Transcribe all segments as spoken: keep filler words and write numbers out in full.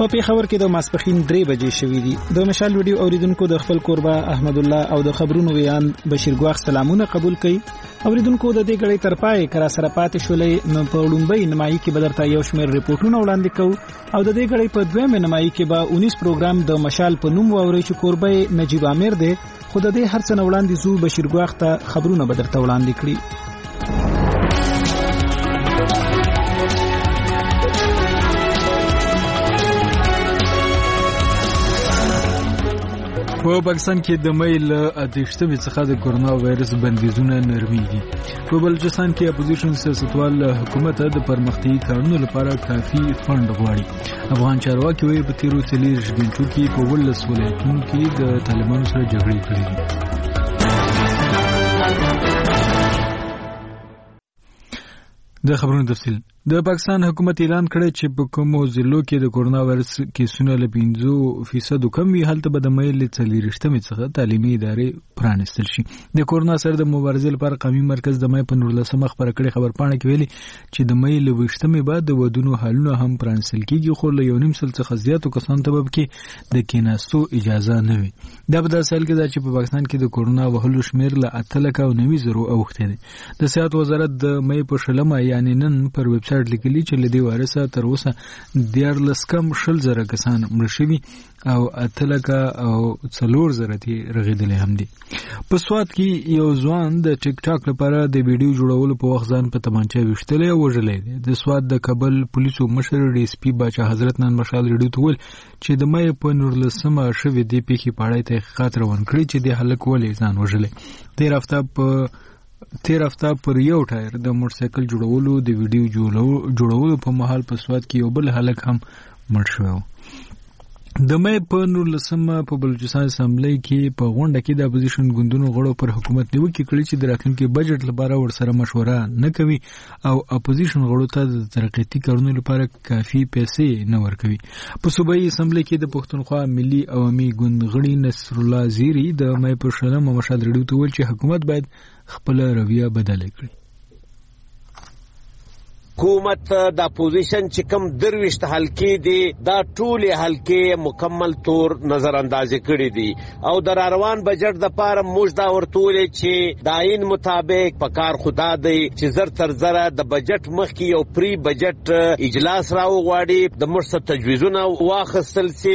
په پیښور کې د ماسپخین درې بجې شوې دي. د مشال ویډیو اوریدونکو د خپل کوربه احمد الله او د خبرونو ویان بشیر ګواخ سلامونه قبول کړي. اوریدونکو د دې غړي تر پای کرا سره پاتې شولې نو په لومبۍ نمایي کې بدرته یو شمېر ریپورتونه وړاندې کوو او د دې غړي په دویمه نمایي کې به انیس پروګرام د مشال په نوم ووري چې کوربه نجیب عامر دی. خو د دې هر څه نه وړاندې زو بشیر ګواخ ته خبرونه بدرته وړاندې کړي. په پاکستان کې د مې له اتشتمې څخه د کورونا وایرس بندیزونه نرميږي. په بلوچستان کې اپوزیشن سیاستوال حکومت د پرمختیايي کارونو لپاره کافي فند غواړي. افغان چارواکي وایي په تیرو څلور غنټو کې په ولس ولایتونو کې د طالبانو سره جګړې کړې دي. د خبرونو تفصیل. د پاکستان حکومت اعلان کړی چې په کومو ضلعو کې د کورونا وایرس کیسونه له پنځه فیصد کم وي هلته به د مې له څلېرویشتمې څخه تعلیمي ادارې پرانیستل شي. د کورونا سره د مبارزې لپاره قومي مرکز د مې په نولسمه خبره کړې خبرپاڼه کې ویلي چې د مې له ویشتمې بعد د ودونو حالونه هم پرانیستل کیږي خو له یو نیم سل څخه زیاتو کسانو ته به کې د کیناستو اجازه نه وي. دا په داسې حال کې ده چې په پاکستان کې د کورونا وهلو شمېر له اته لکه او نوي زرو اوښتی دی. د صحت وزارت د مې په شلمه یعنې نن پر ویب سایټ لیکلي چې له دې وایرسه تر اوسه دیارلس کم شل زره کسان مړه شوي او اته لکه او څلور زره تې رغېدلي هم دي. په سوات کې یو ځوان د ټیک ټاک لپاره د ویډیو جوړولو په وخت ځان په تمانچه ویشتلی او وژلی دی. د سوات د کابل پولیسو مشر ډي اس پي باچا حضرت نن مشال ریډیو ته وویل چې د مې په نولسمه شوې دې پیښې په اړه تحقیقات روان کړي چې د هلک ولې ځان وژلی. تېر هفته په تیر هفته پر یو ټایر د موټرسایکل جوړولو د ویډیو جوړولو په مهال په سوات کې یو بل هلک هم مړ شوی و. د مې په نولسمه په بلوچستان اسمبلی کې په غونډه کې د اپوزیشن ګوندونو غړو پر حکومت نیوکې کړې چې د راتلونکي بجټ لپاره ورسره مشوره نه کوي او اپوزیشن غړو ته د ترقیاتي کارونو لپاره کافي پیسې نه ورکوي. په صوبایي اسمبلی کې د پښتونخوا ملي عوامي ګوند غړي نصر الله زیری د مې په شلمه مشال ریډیو ته ویل چې حکومت باید خپل رویه بدله کړي. حکومت د اپوزیشن چې کوم درويشت حلقې دي دا ټولې حلقې مکمل طور نظر انداز کړي دي او د روان بجټ د پاره موږ دا ورتولې چې د عین مطابق په کار خدا دی چې زر تر زره د بجټ مخکې یو پری بجټ اجلاس راوغواړي د مرسته تجویزونه واخیستل سي.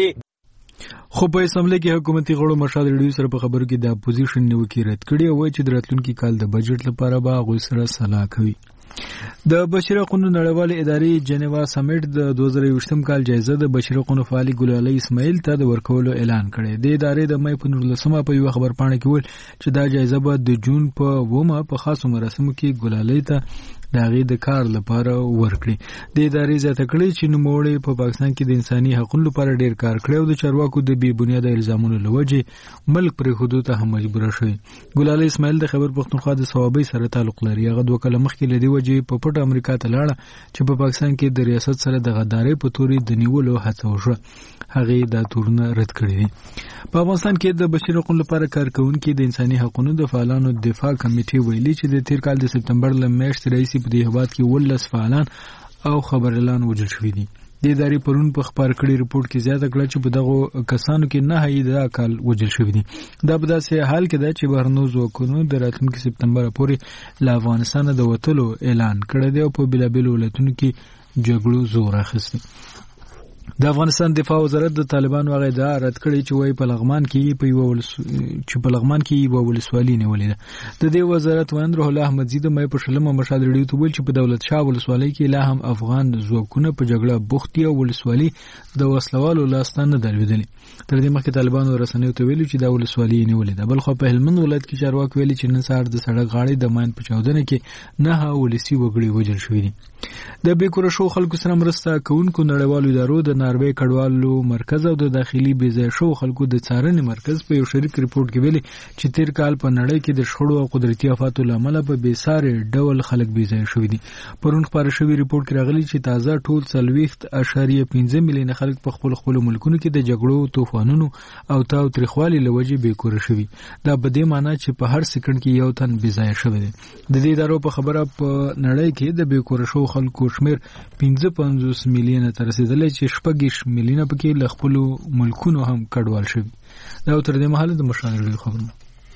خو په اسمبلی کې حکومتي غړو مشال ریډیو سره په خبرو کې د اپوزیشن نیوکې رد کړي او چې د راتلونکي کال د بجټ لپاره به هغوی سره سلا کوي. د بشري حقوقو نړیوالې ادارې جنیوا سمیټ د دوه زره یوویشتم کال جایزه د بشري حقوقو فعالي ګلالۍ اسماعیل ته د ورکولو اعلان کړی. د ادارې د مې په نولسمه په یوه خبرپاڼه کې ویل چې دا جایزه به د جون په اوومه په خاصو مراسمو کې ګلالۍ ته د هغې د کار لپاره ورکړي. د ادارې زیاته کړې چې نوموړی په پاکستان کې د انساني حقوقو لپاره ډېر کار کړی او د چارواکو د بې بنیاده الزامونو له وجې ملک پرېښودو ته هم مجبوره شوی. ګلالۍ اسماعیل د خیبر پښتونخوا د صوابۍ سره تعلق لري. هغه دوه کاله مخکې له دې وجې په پټه امریکا ته لاړه چې په پاکستان کې د ریاست سره د غدارۍ په تورې د نیولو هڅه وشوه. هغې دا تورونه رد کړي دي. په افغانستان کې د بشري حقوقو لپاره کار کوونکي د انساني حقوقو د فعالانو دفاع کمیټې ویلي چې د تیر کال د سپتمبر له میاشتې راهیسې په دې هیواد کې ولس فعالان او خبريالان وژل شوي دي. د ادارې پرون په خبر کړي رپورټ کې زیاته کړه چې په دغه کسانو کې نه هي د کال وژل شوي دي. دا په داسې حال کې ده چې بهرنیو ځواکونو د راتلونکي سپتمبر پورې له افغانستان د وتلو اعلان کړی دی او په بېلابېلو ولایتونو کې جګړو زور اخیستی. د افغانستان دفاع وزارت د طالبانو هغه ادعا رد کړې چې وایي په لغمان کې په یو ولس چې په لغمان کې یو ولسوالي نیولې ده. د دې وزارت ویاند روح الله احمدزي د مې په شلمه مشال ریډیو ته ویل چې په دولت شاه ولسوالۍ کې لا هم افغان ځواکونه په جګړه بوخت دي او ولسوالي د وسلوالو لاسته نه درلودلې. تر دې مخکې طالبانو رسنیو ته ویلي چې دا ولسوالي نیولې ده. بل خو په هلمند ولایت کې چارواکي ویلي چې نن سهار د سړک غاړې د ماین په چاودنه کې نه ولسي وګړي وژل شوي دي. د بیکوره شو خلکو سره مرسته کوونکو نړیوالو ادارو د ناروې کډوالو مرکز او د داخلي بېځایه شو خلکو د څارنې مرکز په یو شریک ریپورټ کې ویلي چې تیر کال په نړۍ کې د شخړو او قدرتي آفاتو له امله په بېسارې ډول خلک بېځایه شوي دي. پرون خپاره شوي ریپورټ کې راغلي چې تازه ټول څلوېښت اعشاریه پنځه میلیونه خلک په خپلو خپلو ملکونو کې د جګړو طوفانونو او تاو تریخوالي له وجې بیکوره شوي. دا په دې معنی چې په هر سکند کې یو تن بېځایه شوی دی. د دې ادارو په خبره په نړۍ کې د بیکوره شو خلکو شمیر پنځه پنځوس میلیونه ته رسېدلی چې شپږ شپږ میلیونه پکې له خپلو ملکونو هم کډوال شوي. دا تر دې مهاله د مشال ریډیو خبرونه.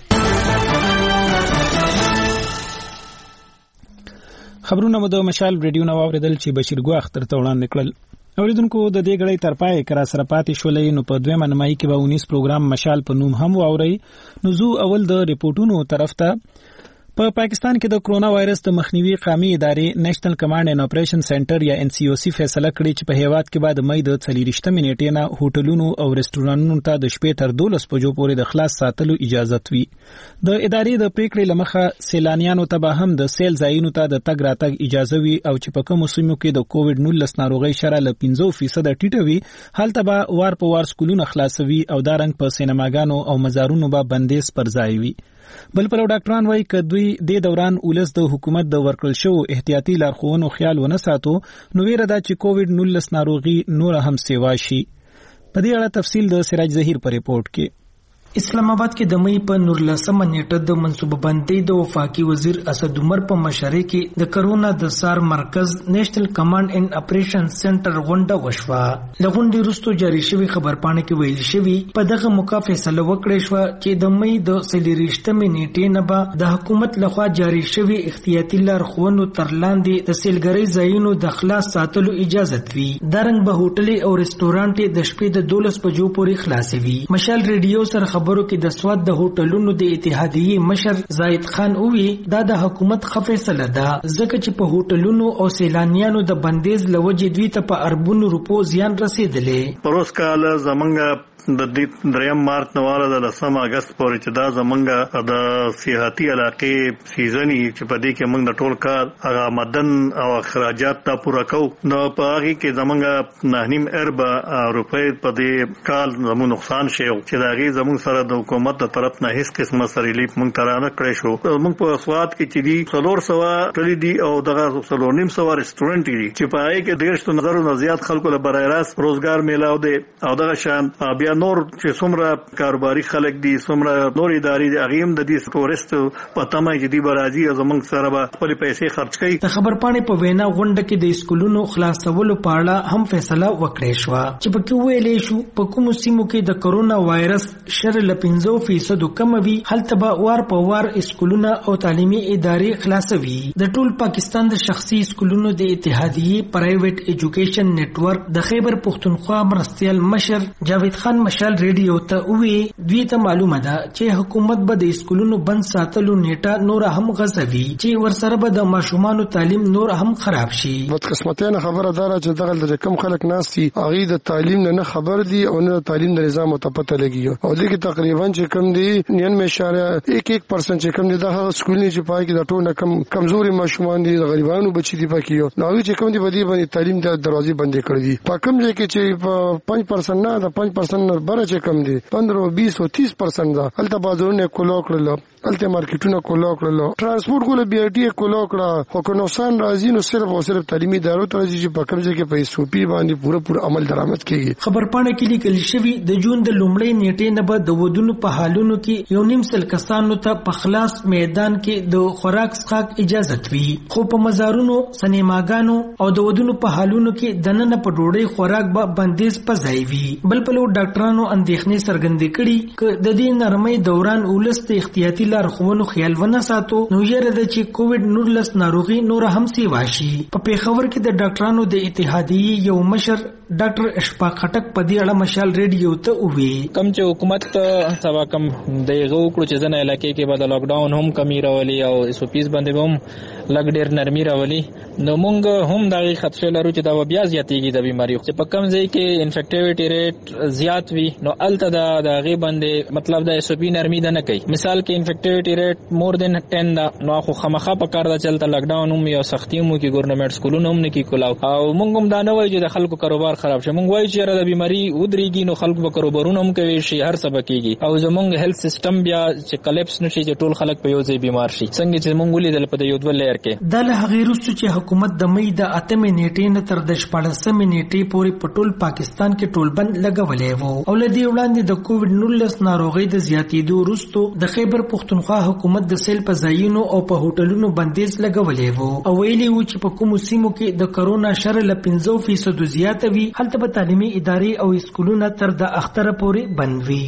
خبرونه مو د مشال ریډیو نو اوریدل چې بشیر ګو اختر ته وړاندې کړل. اوریدونکو د دې غړې تر پای کرا سره پاتې شولې نو په دویمه نمایي کې به اونیس پروګرام مشال په نوم هم واوري. نو زو اول د ریپورتونو طرف ته په پا پاکستان کې د کرونا وایرس د مخنیوي قومي ادارې نېشنل کمانډ اینډ اپریشن سنټر یا ان سی او سی فیصله کړې چې په هیواد کې بعد مې د څلورشتمې نیټې نه هوټلونو او رستورانونو ته د شپې تر دولس بجو پورې د خلاص ساتلو اجازه وي. د ادارې د پریکړې لمخه سیلانیانو ته به هم د سیل ځایونو ته د تګ راتګ اجازه وي او چې په کومو سیمو کې د کووډ نولس ناروغي شره ل پنځه فیصد ټیټه وي هلته به وار په وار سکولونه خلاصوي او دارنګ په سینماګانو او مزارونو به بندیز پر ځای وي. بل په ډاکټران وایي ک دوی د دوران ولس د حکومت د ورکړل شو احتیاطي لارښوونو خیال ونه ساتو نو ویره ده چې کووډ نولس ناروغي نور هم سیوا شي. په دې اړه تفصیل د سراج ظهیر په ریپورت کې. اسلام آباد کې د مې په نورلسمه نیټه د منصوبه بندۍ د وفاقي وزیر اسد عمر په مشرۍ کې د کرونا د سار مرکز نېشنل کمانډ اینډ اپریشن سنټر غونډه وشوه. لغونډې وروسته جاری شوی خبرپاڼه کې ویل شوی په دغه موقع فیصله وکړه شو چې د مې د څلورشتمې نیټې نه به د حکومت لخوا جاری شوی احتیاطي لارښوونو تر لاندې د سیلګرۍ ځایونو د خلاص ساتلو اجازه وي. دارنګ به هوټل او رستورانټ د شپې د دولس بجو پورې خلاصوي. مشال ریډیو سره خبرو کې د سواد د هوټلونو د اتحادیې مشر زاید خان اووی دا د حکومت فیصله ده ځکه چې په هوټلونو او سیلانیانو د بندیز لوجې دوی ته په اربونو روپو زیان رسیدلې. پروس کال زمنګ د دې دریم مارچ نواله د لسم اگست پورې چې دا زمونږ د سیاحتي علاقې سیزنی چې په دې کې موږ د ټول کار هغه مدن او اخراجات ته پوره کوو نو په هغه کې زمونږ نه نیم اربع روپۍ په دې کال زموږ نقصان شي چې دا غي زموږ سره د حکومت د طرف نه هیڅ قسمه سره ریلیف موږ ترانه کړی شو. موږ په سواد کې چې دي څلور سوه ټلې دي او دغه څلور نیم سوه رستورانټ دي چې په هغه کې ډېر څه نظر نه زیات خلکو له برای راست روزګار میلاو دي او دغه شان بیا نور چې څومره کاروباري خلک دي څومره نور ادارې دي هغه هم د دې ټورست په تمه چې دی برازي زمونږ سره به خپل پیسې خرج کړي. د خبرپاڼې په وینا غونډه کې د اسکولونو خلاصولو په اړه هم فیصله وکړې شو چې په کې ویلې شو په کوم سیمو کې د کرونا وایرس شر ل پنځه فیصد کم وي هلته به وار په وار اسکولونه او تعلیمي ادارې خلاصوي. د ټول پاکستان د شخصي اسکولونو د اتحادیې پرایویټ ایجوکیشن نیټورک د خیبر پختونخوا مرستیال مشر جاوید خان مشال ریډیو ته وی دوی ته معلومه ده چې حکومت به د اسکولونو بند ساتلو نیټه نور هم غځوي چې ورسره به د ماشومانو تعلیم نور هم خراب شي. بدقسمتانه خبره ده چې دغه د کم خلک ناشتي هغه د تعلیم نه خبر دي او نه تعلیم د نظام ته پته لګي او دغه تقریبا چې کم دي نننوے اشاریه یک یک پرسنټ چې کم دي د اسکول نه چې پای کې د ټول کم کمزوري ماشومان دي د غریبانو بچي دي پکې نو هغه چې کم دي بدی باندې تعلیم د دروازې بندې کړې دي په کم ځای کې چې پنځه پرسنټ نه د پنځه پرسنټ نه بره چې کم دي پندرہ بیس او تیس پرسنٹ دا هلته بازارونه کولو کړل هلته مارکیټونه کولو کړل ترانسپورت کول بي ټي کولو کړل خو کو نقصان راځي نو صرف او صرف تعلیمي ادارو ته چې په کوم ځای کې په سوپی باندې پوره پوره عمل درآمد کیږي. خبرپاڼه کې لیکل شوی د جون د لومړۍ نیټې نه به د ودونو په حالونو کې یو نیم سل کسانو ته په خلاص میدان کې د خوراک څښاک اجازه وي خو په مزارونو سینماګانو او د ودونو په حالونو کې دننه په ډوډۍ خوراک به بندیز پځای وي. بل په لور ډاکټرانو اندېښنې څرګندې کړي ک د دې نرمۍ دوران ولست احتیاطي لارښوونو خیال ونه ساتو نو یره د چې کووډ نولس ناروغي نور هم سیوا شي. په پیښور کې د ډاکټرانو د اتحادیې یو مشر ډاکټر اشفاق خټک په دې اړه مشال ریډیو ته ووی کم چې حکومت سبا کم دغه وکړو چې ځنه علاقې کې به د لاک ډاون هم کمی راولي او اس او پیز باندې هم لګ ډیر نرمي راولي نو مونږ هم دغه خطر لرو چې دا بیا زیاتېږي د بیماری چې په کم ځای کې انفیکټیویټي ریټ زیات وي نو الته دا دغه باندې مطلب د اس او پی نرمي نه کوي. مثال کې انفیکټیویټي ریټ مور دین ټین دا نو خو خامخا په کار دا چلته لاک ډاون هم یو سختي مو کې ګورنمنت سکولونه هم نه کې کولاو او مونږ هم دا نه وایي چې د خلکو کاروبار خراب شي مونږ وایي چې را د بیماری ودرېږي نو خلکو به کاروبارونه هم کوي شي هر څه بکیږي او زمونږ هیلث سیستم بیا چې کلیپس نشي چې ټول خلک په یو ځای بیمار شي څنګه چې مونږ ولیدل په یو دوه لیر کې د له غیرستو چې حکومت د مې د اتمې نیټې نه تر د شپاړسمې نیټې پورې په ټول پاکستان کې ټول بند لګولې وو او لدی وړاندې د کووډ نولس ناروغي د زیاتېدو وروسته د خیبر پختونخوا حکومت د سیل په ځایونو او په هوټلونو بندیز لګولې وو او ویلي وو چې په کومو سیمو کې د کرونا شر ل پنځه فیصد زیات وي هلته به تعلیمي ادارې او اسکولونه تر د اختره پورې بند وي.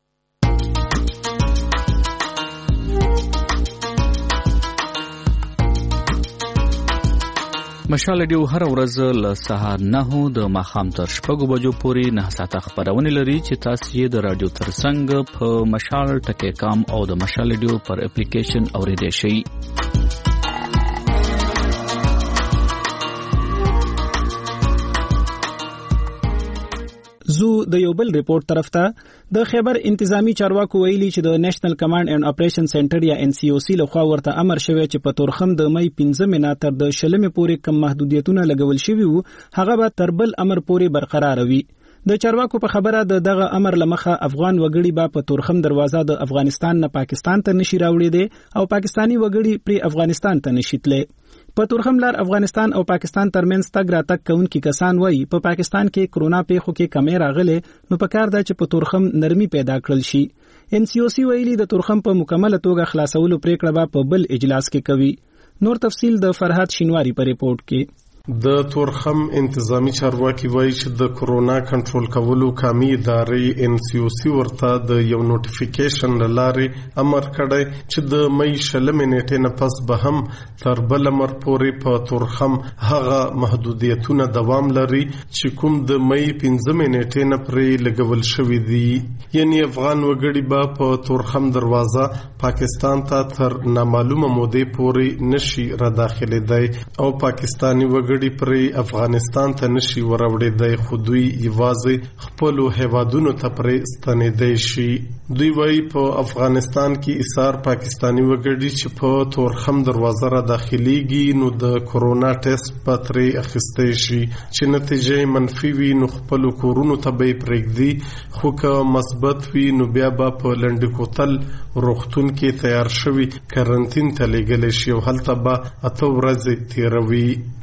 مشال ډیو هر ورځ له سهار نهو د ماښام تر شپږو بجو پورې نه ساعته خبرونه لري چې تاسو یې د رادیو ترڅنګ په مشال ټکی کام او د مشال ډیو پر اپلیکیشن اوریدئ شئ. زو د یو بل ریپورت طرف ته د خیبر انتظامی چارواکو ویلي چې د نېشنل کمانډ اینڈ اپریشن سنټر یا ان سی او سی لخوا ورته امر شوی چې په تورخم د مې پنځمې نه تر د شلمې پورې کم محدودیتونه لګول شوي وو هغه به تر بل امر پورې برقرار وي. د چارواکو په خبره د دغه امر لمخه افغان وګړي به په تورخم دروازه د افغانستان نه پاکستان ته نشي راوړي دي او پاکستانی وګړي پر افغانستان ته نشي تللی. په تورخم لار افغانستان او پاکستان ترمنځ تګ راتګ کوونکي کسان وایي په پاکستان کې کرونا پیښو کې کمی راغله نو پکار ده چې په تورخم نرمي پیدا کړل شي. ان سی او سی ویلي د تورخم په مکمله توګه خلاصولو پریکړه به په بل اجلاس کې کوي. نور تفصیل د فرحات شینواری په ریپورت کې. د تورخم انتظامی چارواکي وایي چې د کرونا کنټرول کولو قومي ادارې ان سی او سی ورته د یو نوټیفیکیشن لارې امر کړی چې د مې شلمې نیټې نه پس به هم تر بل امر پورې په تورخم هغه محدودیتونه دوام لري چې کوم د مې پنځمې نیټې نه پرې لګول شوی دي. یعنی افغان وګړي به په تورخم دروازه پاکستان ته تر نامعلومه مودې پورې نشي را داخلېدای او پاکستانی وګړي پر افغانستان ته نشي وروړېدای خو دوی یوازې خپلو هیوادونو ته پرې ستنېدای شي. دوی وایي په افغانستان کې ایثار پاکستانی وګړي چې په تورخم دروازه را داخليږي نو د کرونا ټیسټ به ترې اخیستی شي چې نتیجه منفي وي نو خپلو کورونو ته به یې پرېږدي خو که مثبت وي نو بیا به په لنډ کوتل روغتون کې تیار شوي کرنټین ته لیږلی شي او هلته به اته ورځې تیروي.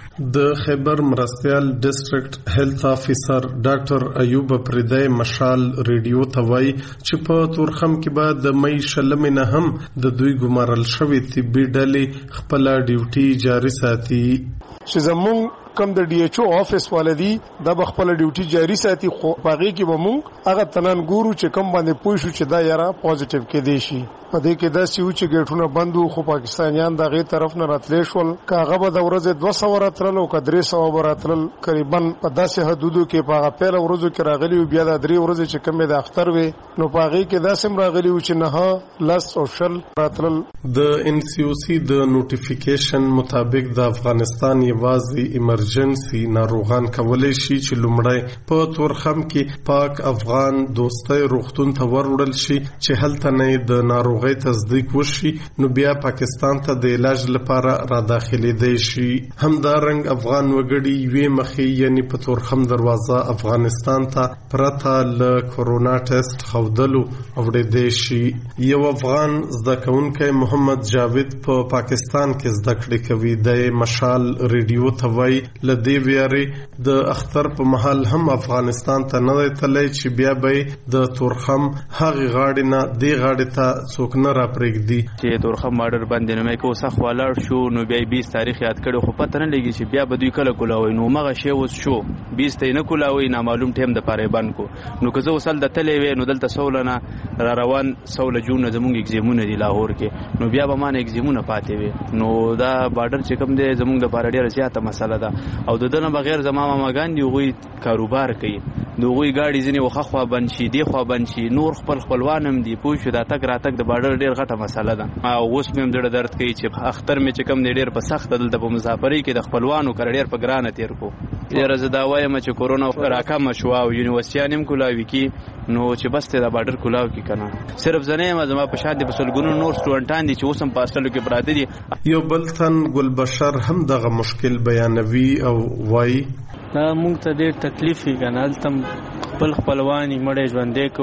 د خیبر مرستیال ډیسټریکټ هیلث افیسر ډاکټر ایوب پردای مشال ریډیو ته وایي چې په تورخم کې به د مې شلمې نه هم د دوی ګمارل شوي طبي ډلې خپل ډیوټي جاري ساتي. چې زمونږ کم د ډي ایچ او افیس والدي د خپل ډیوټي جاري ساتي خو باغې کې به مونږ هغه تنان ګورو چې کم باندې پوه شو چې دا یاره پوزټیو کې دی شي. په دې کې داسې و چې ګیټونه بند وو خو پاکستانیان د هغې طرف نه راتلی شول که هغه به د ورځې دوه سوه راتلل او که درې سوه به راتلل قریبا په داسې حدودو کې په هغه پیله ورځو کې راغلي وو. بیا دا درې ورځې چې کمې د اختر وې نو په هغې کې داسې هم راغلي وو چې نهه لس او شل راتلل. د ان سی او سی د نوټیفیکیشن مطابق د افغانستان یوازې ایمرجنسي ناروغان کولی شي چې لومړی په تورخم کې پاک افغان دوستۍ روغتون ته وروړل شي چې هلته نه د ناروغۍ تصدیق وشي نو بیا پاکستان ته د علاج لپاره را داخلېدای شي. همدارنګ افغان وګړي یوې مخې یعنی په تورخم دروازه افغانستان ته پرته له کرونا ټیسټ ښودلو اوړېدای شي. یو افغان زده کوونکی محمد جاوید په پاکستان کې زده کړې کوي. د مشال ریډیو ته وایي له دې ویارې د اختر په مهال هم افغانستان ته نه دی تللی چې بیا به د تورخم هغې غاړې نه دې غاړې ته څوک نه را پرېږدي. چې تورخم بارډر باندې نو مې کو سخت ولاړ شو نو بیا بیس تاریخ یاد کړو خو پته نه لګي چې بیا به دوی کله کولاوي نو مغه شی اوس شو بیس ته نه کولاوي نامعلوم ټیم د پاره باندې کو نو که زه وصل د تلې وې نو دلته سولنه را روان سول جون زمونږ ایگزیمونه دی لاهور کې نو بیا به مان ایگزیمونه پاتې وي نو دا بارډر چې کوم دی زمونږ د پاره ډیره زیاته مسله ده او د دنه بغیر زما ماګان دی غوي کاروبار کوي دوی گاډي ځنی وخه خوا بند شي دی خوا بند شي نور خپل خپلوانم دی پوه شو دا تک راتک د بارډر ډیر غټه مسله ده او اوس مې ډېر درد کوي چې اختر مې چې کم دی ډیر په سخت دلته په مسافرۍ کې د خپلوانو کړ ډیر په ګرانه تیر کو ډیر زه دا وایم چې کورونا راکمه شو او یونیورسيټي هم کولاوي کی نو چې بس ته دا بارډر کولاو کی کنه صرف زنه ما زما په شاده په سلګونو نور سټوډنټان دي چې اوسم په اصلو کې پراته دي. یو بل تن ګلبشر هم دغه مشکل بیانوي او وایي دا مونږ ته ډېر تکلیف یې کنه هلته خپل خپلوان یې مړی ژوندی کوو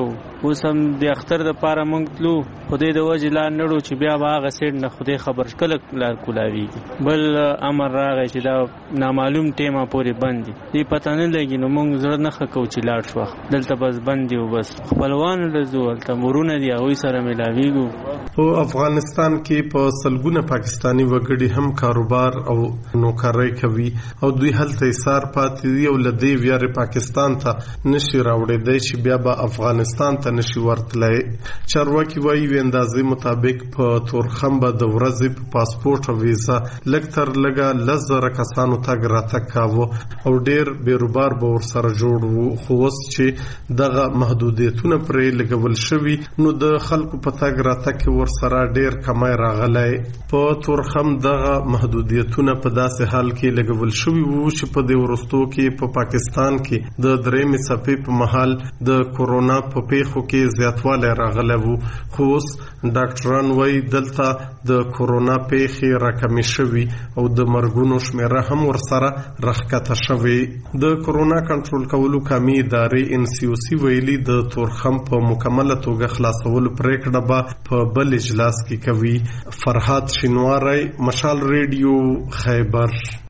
اوس هم د اختر د پاره مونږ تلو خدای د وجه لا نړو چې بیا به هغه سیټ نه خدای خبر کله لار کولاویږي بل امر راغی چې دا نامعلوم ټیمه پورې بند دي دې پته نه لګي نو مونږ زړه نه خکو چې لاړ شو دلته بس بند دی او بس خپلوان لزو تل مرونه دی هغه سره ملاویږو. په افغانستان کې په سلګونه پاکستانی وګړي هم کاروبار او نوکرۍ کوي او دوی هلته ایثار پاتې دي او لدی ویاره پاکستان ته نشي راوړېدای چې بیا به افغانستان ته نشي ورتلای. چارواکي وايي و اندازې مطابق په تورخم به د ورځې په پاسپورت او ویزا لکتر لګا لزر کسانو تاګ راتګ کاوه او ډېر بیروبار به ورسره جوړ وو. خو اوس چې دغه محدودیتونه پرې لګول شوي نو د خلکو په تاګ راتګ ورسره ډیر کمای راغلی. په تورخم دغه محدودیتونه په داسې حال کې لګول شوي وو چې په دې وروستو کې په پاکستان کې د درېمې څپې په مهال د کورونا په پیښو کې زیاتوالی راغلی وو. خو اوس ډاکټران وایي دلته د کورونا پیښې راکمې شوي او د مرګونو شمیره هم ورسره راښکته شوې. د کورونا کنټرول کولو قامي ادارې ان سی او سی ویلي د تورخم په مکمله توګه خلاصولو پریکړه به په بل اجلاس کې کوي. فرحات شینواری، مشال ریډیو، خیبر.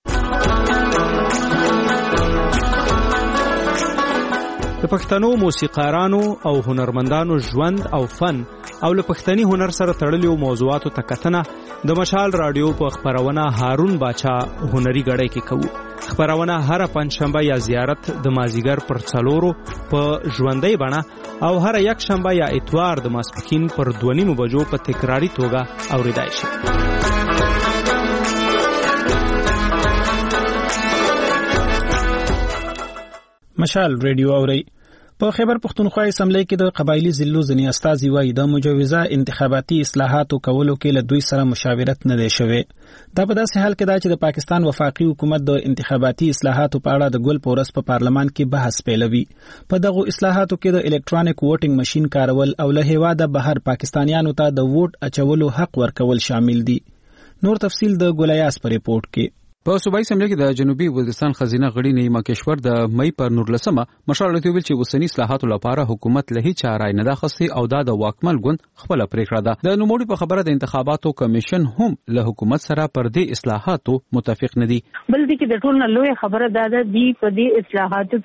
د پښتنو موسیقارانو او هنرمندانو ژوند او فن او له پښتني هنر سره تړلو موضوعاتو ته کتنه د مشال رادیو په خبرونه هارون باچا هنري غړی کې کوو. خبرونه هر پنځشنبه یا زیارت د مازیګر پر څلورو په ژوندۍ بڼه او هر یک شنبه یا اتوار د ماسپښین پر دوه نیمو بجو په تکراری توګه اوریدای شي. مشال ریډیو اوري. په خیبر پښتونخوا اسمبلی کې د قبایلی ضلعو ځینې استازي وایي د مجوزه انتخاباتي اصلاحاتو کولو کې له دوی سره مشاورت نه دی شوی. دا په داسې حال کې دا چې د پاکستان وفاقي حکومت د انتخاباتي اصلاحاتو په اړه د ګل پورس په پارلمان کې بحث پیلوي. په دغه اصلاحاتو کې د الکترونیک ووټینګ ماشين کارول او له هیواده بهر پاکستانیانو ته د ووټ اچولو حق ورکول شامل دي. نور تفصیل د ګولیاس په ریپورت کې. په صوبایي اسمبلی کې د جنوبي وزیرستان خزینه غړي نیما کشور د مې پر نورلسمه مشال راتویل چې وسنی اصلاحاتو لپاره حکومت له هیڅ رای نه داخسي او دا د واکمل ګوند خپل پریکړه ده. د نوموړي په خبره د انتخاباتو کمیشن هم له حکومت سره پر دې اصلاحاتو متفق نه دي. بل دي کې د ټول نه لوی خبره ده د په دې اصلاحاتو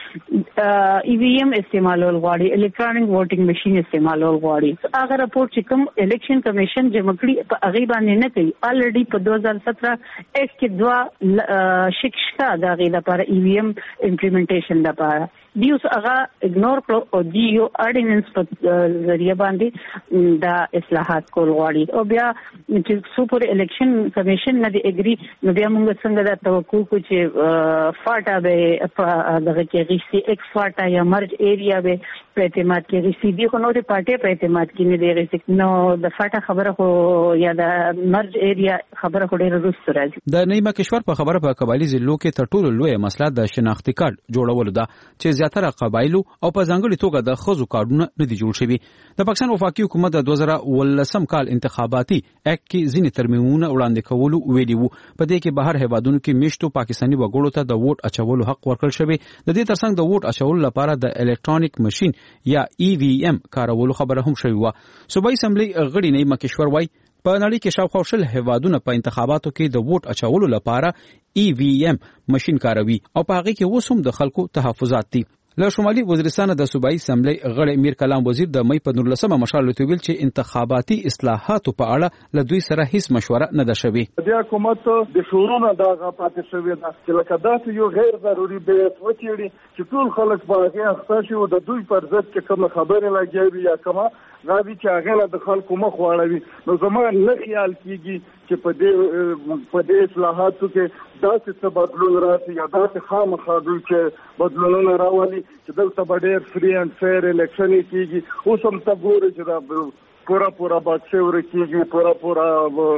کې ای وی ایم استعمالول غواړي، الکترونیک ووټینګ ماشين استعمالول غواړي. هغه راپورټ چې کوم الیکشن کمیشن جمع کړي په هغه باندې نه کوي. الریډي په دو هزار سترہ ایک کې دوا شکشتا دا غي لپاره ای وی ایم امپلیمنټیشن لپاره دی اوس هغه اګنور کړو او دی یو اورډیننس په ذریعہ باندې دا اصلاحات کول غواړي او بیا چې سپور الیکشن کمیشن نه دی اګری نو بیا موږ څنګه دا توقع کو چې فاټا به دغه کې غیسي ایکس فاټا یا مرج ایریا به په اعتماد کې غیسي دی خو نو د پارټي په اعتماد کې نه دی غیسي نو د فاټا خبره خو یا د مرج ایریا خبره خو ډیره روس راځي. د نیمه کشور په خبره په قبایلی ضلعو کې تر ټولو لوی مسله د شناختی کارت جوړول ده چې زیاتره قبایلو او په ځانګړي توګه د خزو کارډونه نه دي جوړ شوي. د پاکستان وفاقي حکومت د دوه زره ولسم کال انتخاباتي اکټ کې ځینې ترمیمونه وړاندې کولو ویلي وو. په دې کې بهر هیوادونو کې میشتو پاکستاني وګړو ته د ووټ اچولو حق ورکړل شوی. د دې ترڅنګ د ووټ اچولو لپاره د الکترونیک ماشين یا ای وی ایم کارولو خبره هم شوی و. صوبایي اسمبلی غړي نیمه کشور وای په نړۍ کې شاوخوا شل هیوادونه په انتخاباتو کې د ووټ اچولو لپاره ای وی ایم ماشين کاروي او په هغه کې اوس هم د خلکو تحفظات دي. له شمالي وزیرستان د صوبایي اسمبلی غړي امیر کلام وزیر د مې په نورلسمه مشال لتویل چې انتخاباتي اصلاحاتو په اړه له دوی سره هیڅ مشوره نه ده شوی. د حکومت د شورونو دغه پاتې شوی ده چې لکه داسې یو غیر ضروري بیت وچیړي چې ټول خلک په هغه اخته شي او د دوی پر ضد چې کوم خبره لګي یا کومه غوي چې هغه د خلکو مخ واړوي نو زموږ نه خیال کیږي چې په دې په دې اصلاحاتو کې داسې څه بدلون راځي یا داسې خامخا دوی چې بدلونونه راولي چې دلته به ډېر فری اینډ فیر الیکشن کیږي. اوس هم ته ګورې چې دا پورا پورا باکسه ورکیږي پورا پورا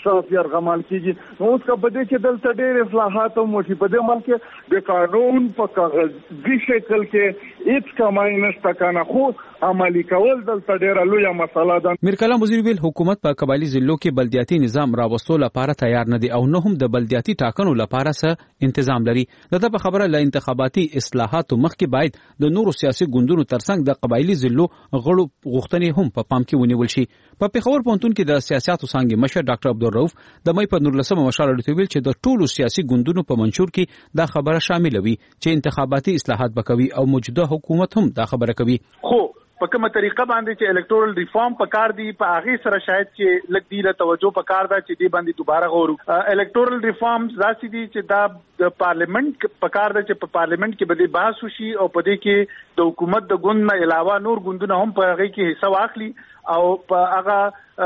اشراف يرغمال کیږي. نو اوس کا بده کې دلته ډېر اصلاحات او موشي په دې ملک د قانون په کاغذي شکل کې هیڅ کمای نشته کنه خو عملی کول دلته ډېر لویه مسله ده. میر کلام وزیر ویل حکومت په قبایلی ضلعو کې بلدیاتي نظام راوستلو لپاره تیار نه دي او نه هم د بلدیاتي ټاکنو لپاره څه تنظیم لري. دغه په خبره ل انتخاباتي اصلاحاتو مخکې باید د نورو سیاسي ګوندونو ترڅنګ د قبایلی ضلعو غړو غوښتنې هم په پام کې ونیول شي. په پیښور پوهنتون کې د سیاستو څانګې مشر ډاکټر عبدالرؤف د مې په نورلسمه مشال اړتیا ویل چې د ټولو سیاسي ګوندونو په منشور کې دا خبره شامل وي چې انتخاباتي اصلاحات وکوي او موجوده حکومت هم دا خبره کوي. خو په کومه طریقه باندې چې الکټورل ریفارم پکار دی په هغه سره شاید چې لږ دی له توجه پکار دا چې دی باندې دوباره غورو. الکټورل ریفارم ځاسي دي چې دا د پارلیمنت پکار دی چې په پارلیمنت کې به بحث وشي او په دې کې د حکومت د ګوند نه علاوه نور ګوندونه هم په هغه کې حصہ واخلي او په هغه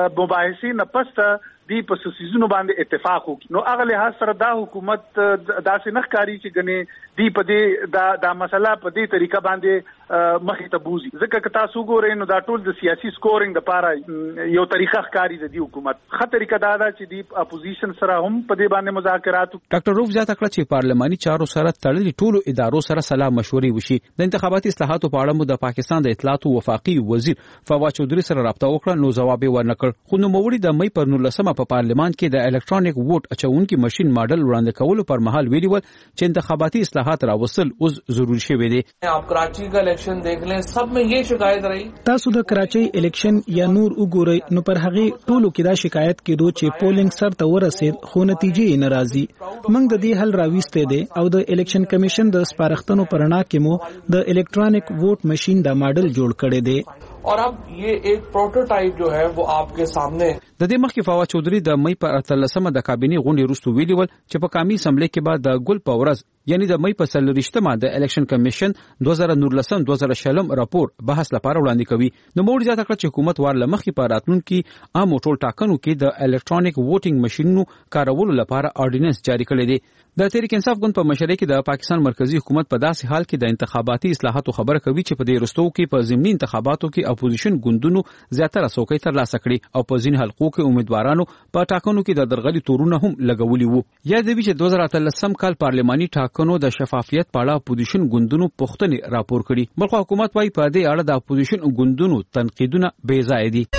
مباحثې نه پسته دی په سیزونو باندې اتفاق وکړي. نو هغه له سره دا حکومت داسې نه ښکاری چې ګنې دی په دې دا دا مسله په دې طریقه باندې مخې ته بوزي. ځکه که تاسو ګورئ نو دا ټول د سیاسي سکورینګ لپاره یو طریقه ښکاری د دې حکومت. ښه طریقه دا ده چې دی اپوزیشن سره هم په دې باندې مذاکرات. ډاکټر روف زیاته کړه چې پارلماني چارو سره تړلي ټولو ادارو سره سلا مشورې وشي. د انتخاباتي اصلاحاتو په اړه مو د پاکستان د اطلاعات او وفاقي وزیر فواد چودھری سره رابطه وکړه نو جواب یې ورنکړ. خو نو موړي د مې پر نولسمه په پارلمان کې د الکترونیک ووټ اچونکي ماشين ماډل وړاندې کولو پر مهال ویلي ول چې انتخاباتي اصلاحات راوصل اوس ضروري شوی دی. आप कराची का इलेक्शन देख लें सब में ये शिकायत रही. تاسو د کراچۍ الیکشن یا نور وګورئ نو پر هغه ټولو کې دا شکایت کېدو چې پولینګ سر ته ورسید خو نتیجې نه راځي. موږ د دې حل راويسته دي او د الیکشن کمیشن د سپارښتنو پرنا کې مو د الکترونیک ووټ ماشين دا ماډل جوړ کړی دی. और अब ये एक प्रोटोटाइप जो है वो आपके सामने. د دې مخکې فواد چودھری د مې پر اتلسمه د کابینې غونډې وروسته ویلي ول چې په قومي اسمبلی کې بعد د ګل په ورځ یعنی د مې په څلورشتمه د الیکشن کمیشن دوه زره نولسم دوه زره شلم راپور بحث لپاره وړاندې کوي. نو موږ ځکه چې حکومت ور لمخې په راتلونکي عام ټول ټاکنو کې د الکترونیک ووټینګ ماشينونو کارولو لپاره اورډیننس جاری کړی دی. د تحریک انصاف ګوند په مشرۍ کې د پاکستان مرکزی حکومت په داسې حال کې د انتخاباتي اصلاحاتو خبره کوي چې په دې رستو کې په ضمني انتخاباتو کې اپوزیشن ګوندونو زیاتره څوکۍ ترلاسه کړي او په ځین حلقو کې امیدوارانو په ټاکنو کې د درغلي تورونه هم لګولي وو. یا د وی چې دوه زره اتلسم کال پارلماني ټاکنو د شفافیت په اړه اپوزیشن ګوندونو پوښتنې راپور کړي. بلخو حکومت وايي په دې اړه د اپوزیشن ګوندونو تنقیدونه بې ځای دي.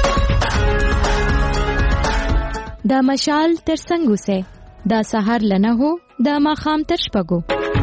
د مشال ترڅنګ اوسه د سحر لنه هو د ماخام تر شپږو.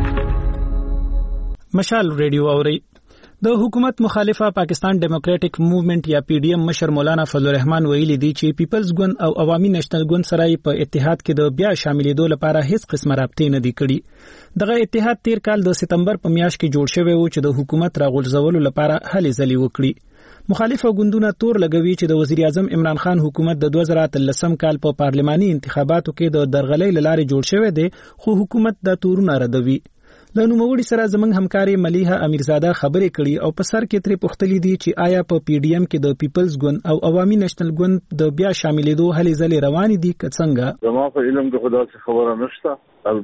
مشال ریډیو اوري. د حکومت مخالفه پاکستان ډیموکراټک موومېنټ یا پی ډی ایم مشر مولانا فضل الرحمن ویلي دی چې پیپلز ګوند او عوامي نېشنل ګوند سره په اتحاد کې د بیا شاملېدو لپاره هیڅ قسمه رابطه نه دی کړی. دغه اتحاد تیر کال د سپتمبر په میاشت کې جوړ شوی و چې د حکومت راغورځولو لپاره هلې ځلې وکړي. مخالفه ګوندونه تور لګوي چې د وزیر اعظم عمران خان حکومت د دوه زره اتلسم کال په پارلماني انتخاباتو کې د درغلۍ لارې جوړ شوی دی خو حکومت دا تورونه ردوي. له نوموړي سره زمنګ همکاري ملیحه امیرزاده خبرې کړي او په سر کې ترې پوښتلې دي چې آیا په پی ډی ایم کې د پیپلز ګوند او عوامي نېشنل ګوند د بیا شاملېدو هلې ځلې روانې دي که څنګه؟ زما په علم کې خدا څه خبره نشته.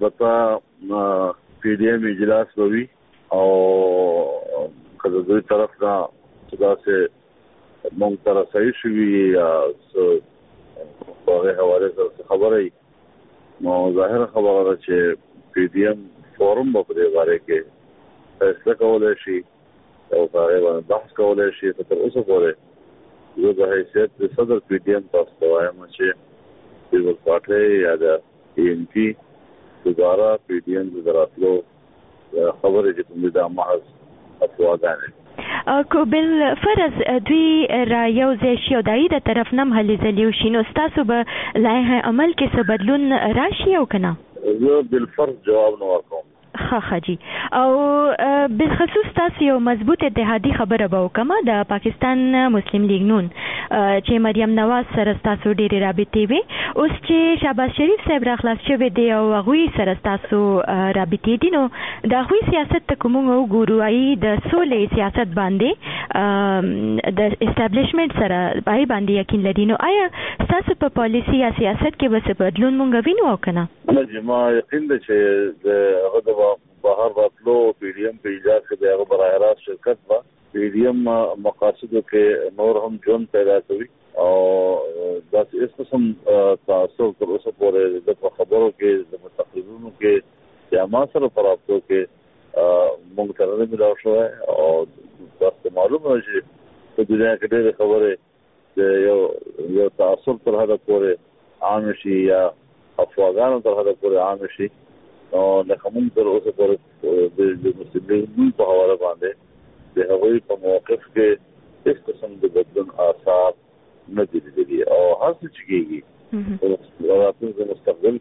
البته پی ډی ایم اجلاس وی او کله دوی طرف نه دا چې مونږ تر صحیح شوي یا په هغه حواله سره خبرې نو ظاهر خبره ده چې پی ډی ایم فورم په دې باره کې فیصله کولای شي او هغه باندې بحث کولای شي. تر اوسه پورې یو د حیثیت د صدر پی ډی ایم تاسو ته وایم چې پیپل پارټي یا د ای ان پی دوباره پی ډی ایم د راتلو خبرې چې کوم د محض افواهانه کو بل فرض دوی را یو ځای شي او دای د طرف نم هلې ځلې وشي نو ستاسو به لایحه عمل کې څه بدلون راشي او کنه؟ زه بل فرض جواب نه ورکوم. ها خاجي او بالخصوص تاسو یو مضبوط اتحادی خبره به وکما د پاکستان مسلم لیگ نون چې مریم نواز سره تاسو ډېری رابطې وي اوس چې شهباز شریف صاحب را خلاص شوی دی او هغه سره تاسو رابطې دي نو د هغه سیاست ته کوم وګورو ای د سولې سیاست باندې د اسټابلیشمنت سره پای باندې یقین لري نو آیا تاسو په پالیسی یا سیاست کې به څه بدلون مونږ وینو او کنه؟ نه ما یقین ده چې د هغه بهر راتلو پی ڈی ایم په ایجاد کې د هغه برای راست شرکت با پی ڈی ایم مقاصدو کې نور هم جون پیدا کوي او دا چې اس قسم تاسو تر اوسه پورې د خبرو کې د متخصصینو کې یا ما سره پراپتو کې موږ سره نه ملاو شو او تاسو معلومه شي په دنیا کې ډېر خبره د یو یو تاسو تر هغه پورې عام شي یا افواګانو تر هغه پورې عام شي او لکه موږ تر اوسه پورې د مسلمانانو په حواله باندې د هغوی په موقف کې هیڅ قسم د بدلون آثار نه دي دي او هر څه چې کېږي او راتلونکي مستقبل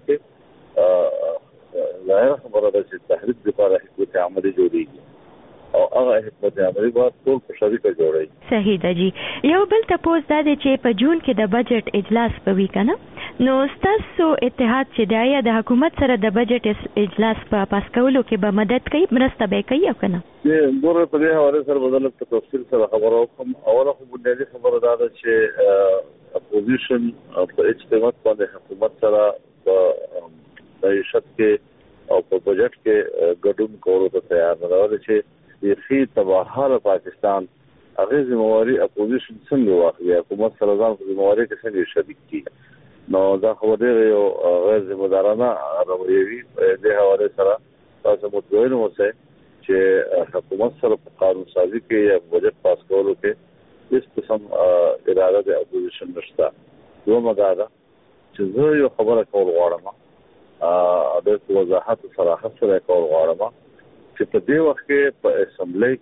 کې ظاهر خبره ده چې تحریک لپاره حکومت عملي جوړیږي او هغه حکومت عملي باید ټول په شریکه جوړي. صحیح ده جی. یو بل تاسو دا چې په جون کې د بجټ اجلاس پوي کنه نو تاسو اتحاد چې دی د حکومت سره د بجټ اجلاس په پاس کولو کې به مدد کوي مرسته به کوي او کنه؟ د ګوره په دې حواله سره بدل په تفصیل سره خبرو کوم. اوله خو بنیادی خبره دا ده چې اپوزیشن په اجتماع باندې حکومت سره په معیشت کې او په بجټ کې ګډون کولو ته تیار نه دی چې یخي تباهه پاکستان هغه ذمہواری اپوزیشن څنګه واخلي حکومت سره ځان په ذمہواری کې څنګه شریک کړي. نو دا خبره یو غیر ذمہدارانه رویوي د حواله سره تاسو متوجه اوسئ چې حکومت سره په قانون سازي کې یا بجټ پاس کولو کې هیڅ قسم اراده د اپوزیشن نشته. دومره دا ده چې زه یو خبره کول غواړم ا د وضاحت صراحت سره کول غواړم چې په دې وخت کې په اسمبلی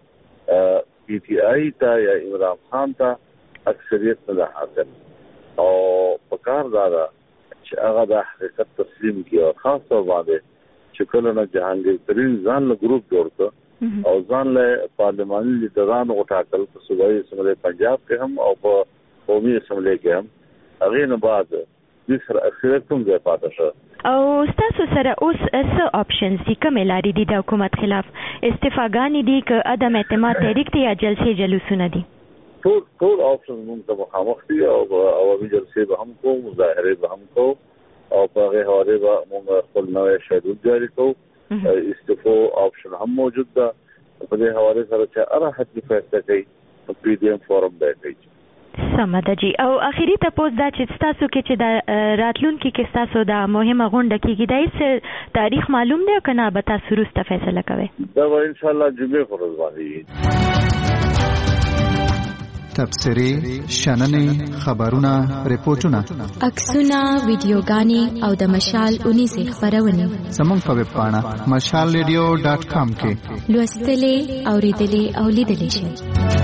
کې پی ټی آی ته یا عمران خان ته اکثریت نه حاصل او په کار دا ده چې هغه د حقیقت تسلیم کړي او خاص طور باندې چې کله نه جهانګیر ترین ځان له ګروپ جوړ کړ او ځان له پارلماني لیډرانو وټاکل په صوبایي اسمبلی پنجاب کې هم او په قومي اسمبلی کې هم هغه نه بعد د سر اکثریت هم ځای پاتې شو. او تاسو سره اوس څه آپشنز دي کوم لاري دي د حکومت خلاف استفاګانی دي ک عدم اعتماد تحریک دي یا جلسې جلوسونه دي؟ ټول ټول آپشنز موږ ته مخامخ دي او عوامي جلسې به هم کوو مظاهره به هم کوو او په هغه حواله به موږ خپل نوې شیډول جاری کوو. استفو آپشن هم موجود ده په دې حواله سره چې هر حد فیصله کوي په پی ډی ام فورم باندې کوي. سمه جی. او اخیری تاسو دا چې تاسو کې چې د راتلونکي کې تاسو د مهمه غونډه کېږي د هیڅ تاریخ معلوم دی کنه به تاسو وروسته فیصله کوئ؟ دا به ان شاء الله جمعې پر ورځ باندې تبصرې شننې خبرونه ریپورتونه عکسونه ویډیوګانې او د مشال اونیزه خبرونه زموږ په ویب پاڼه مشال ریډیو ډاټ کام کې لوستلې اوریدلې او لیدلې شئ.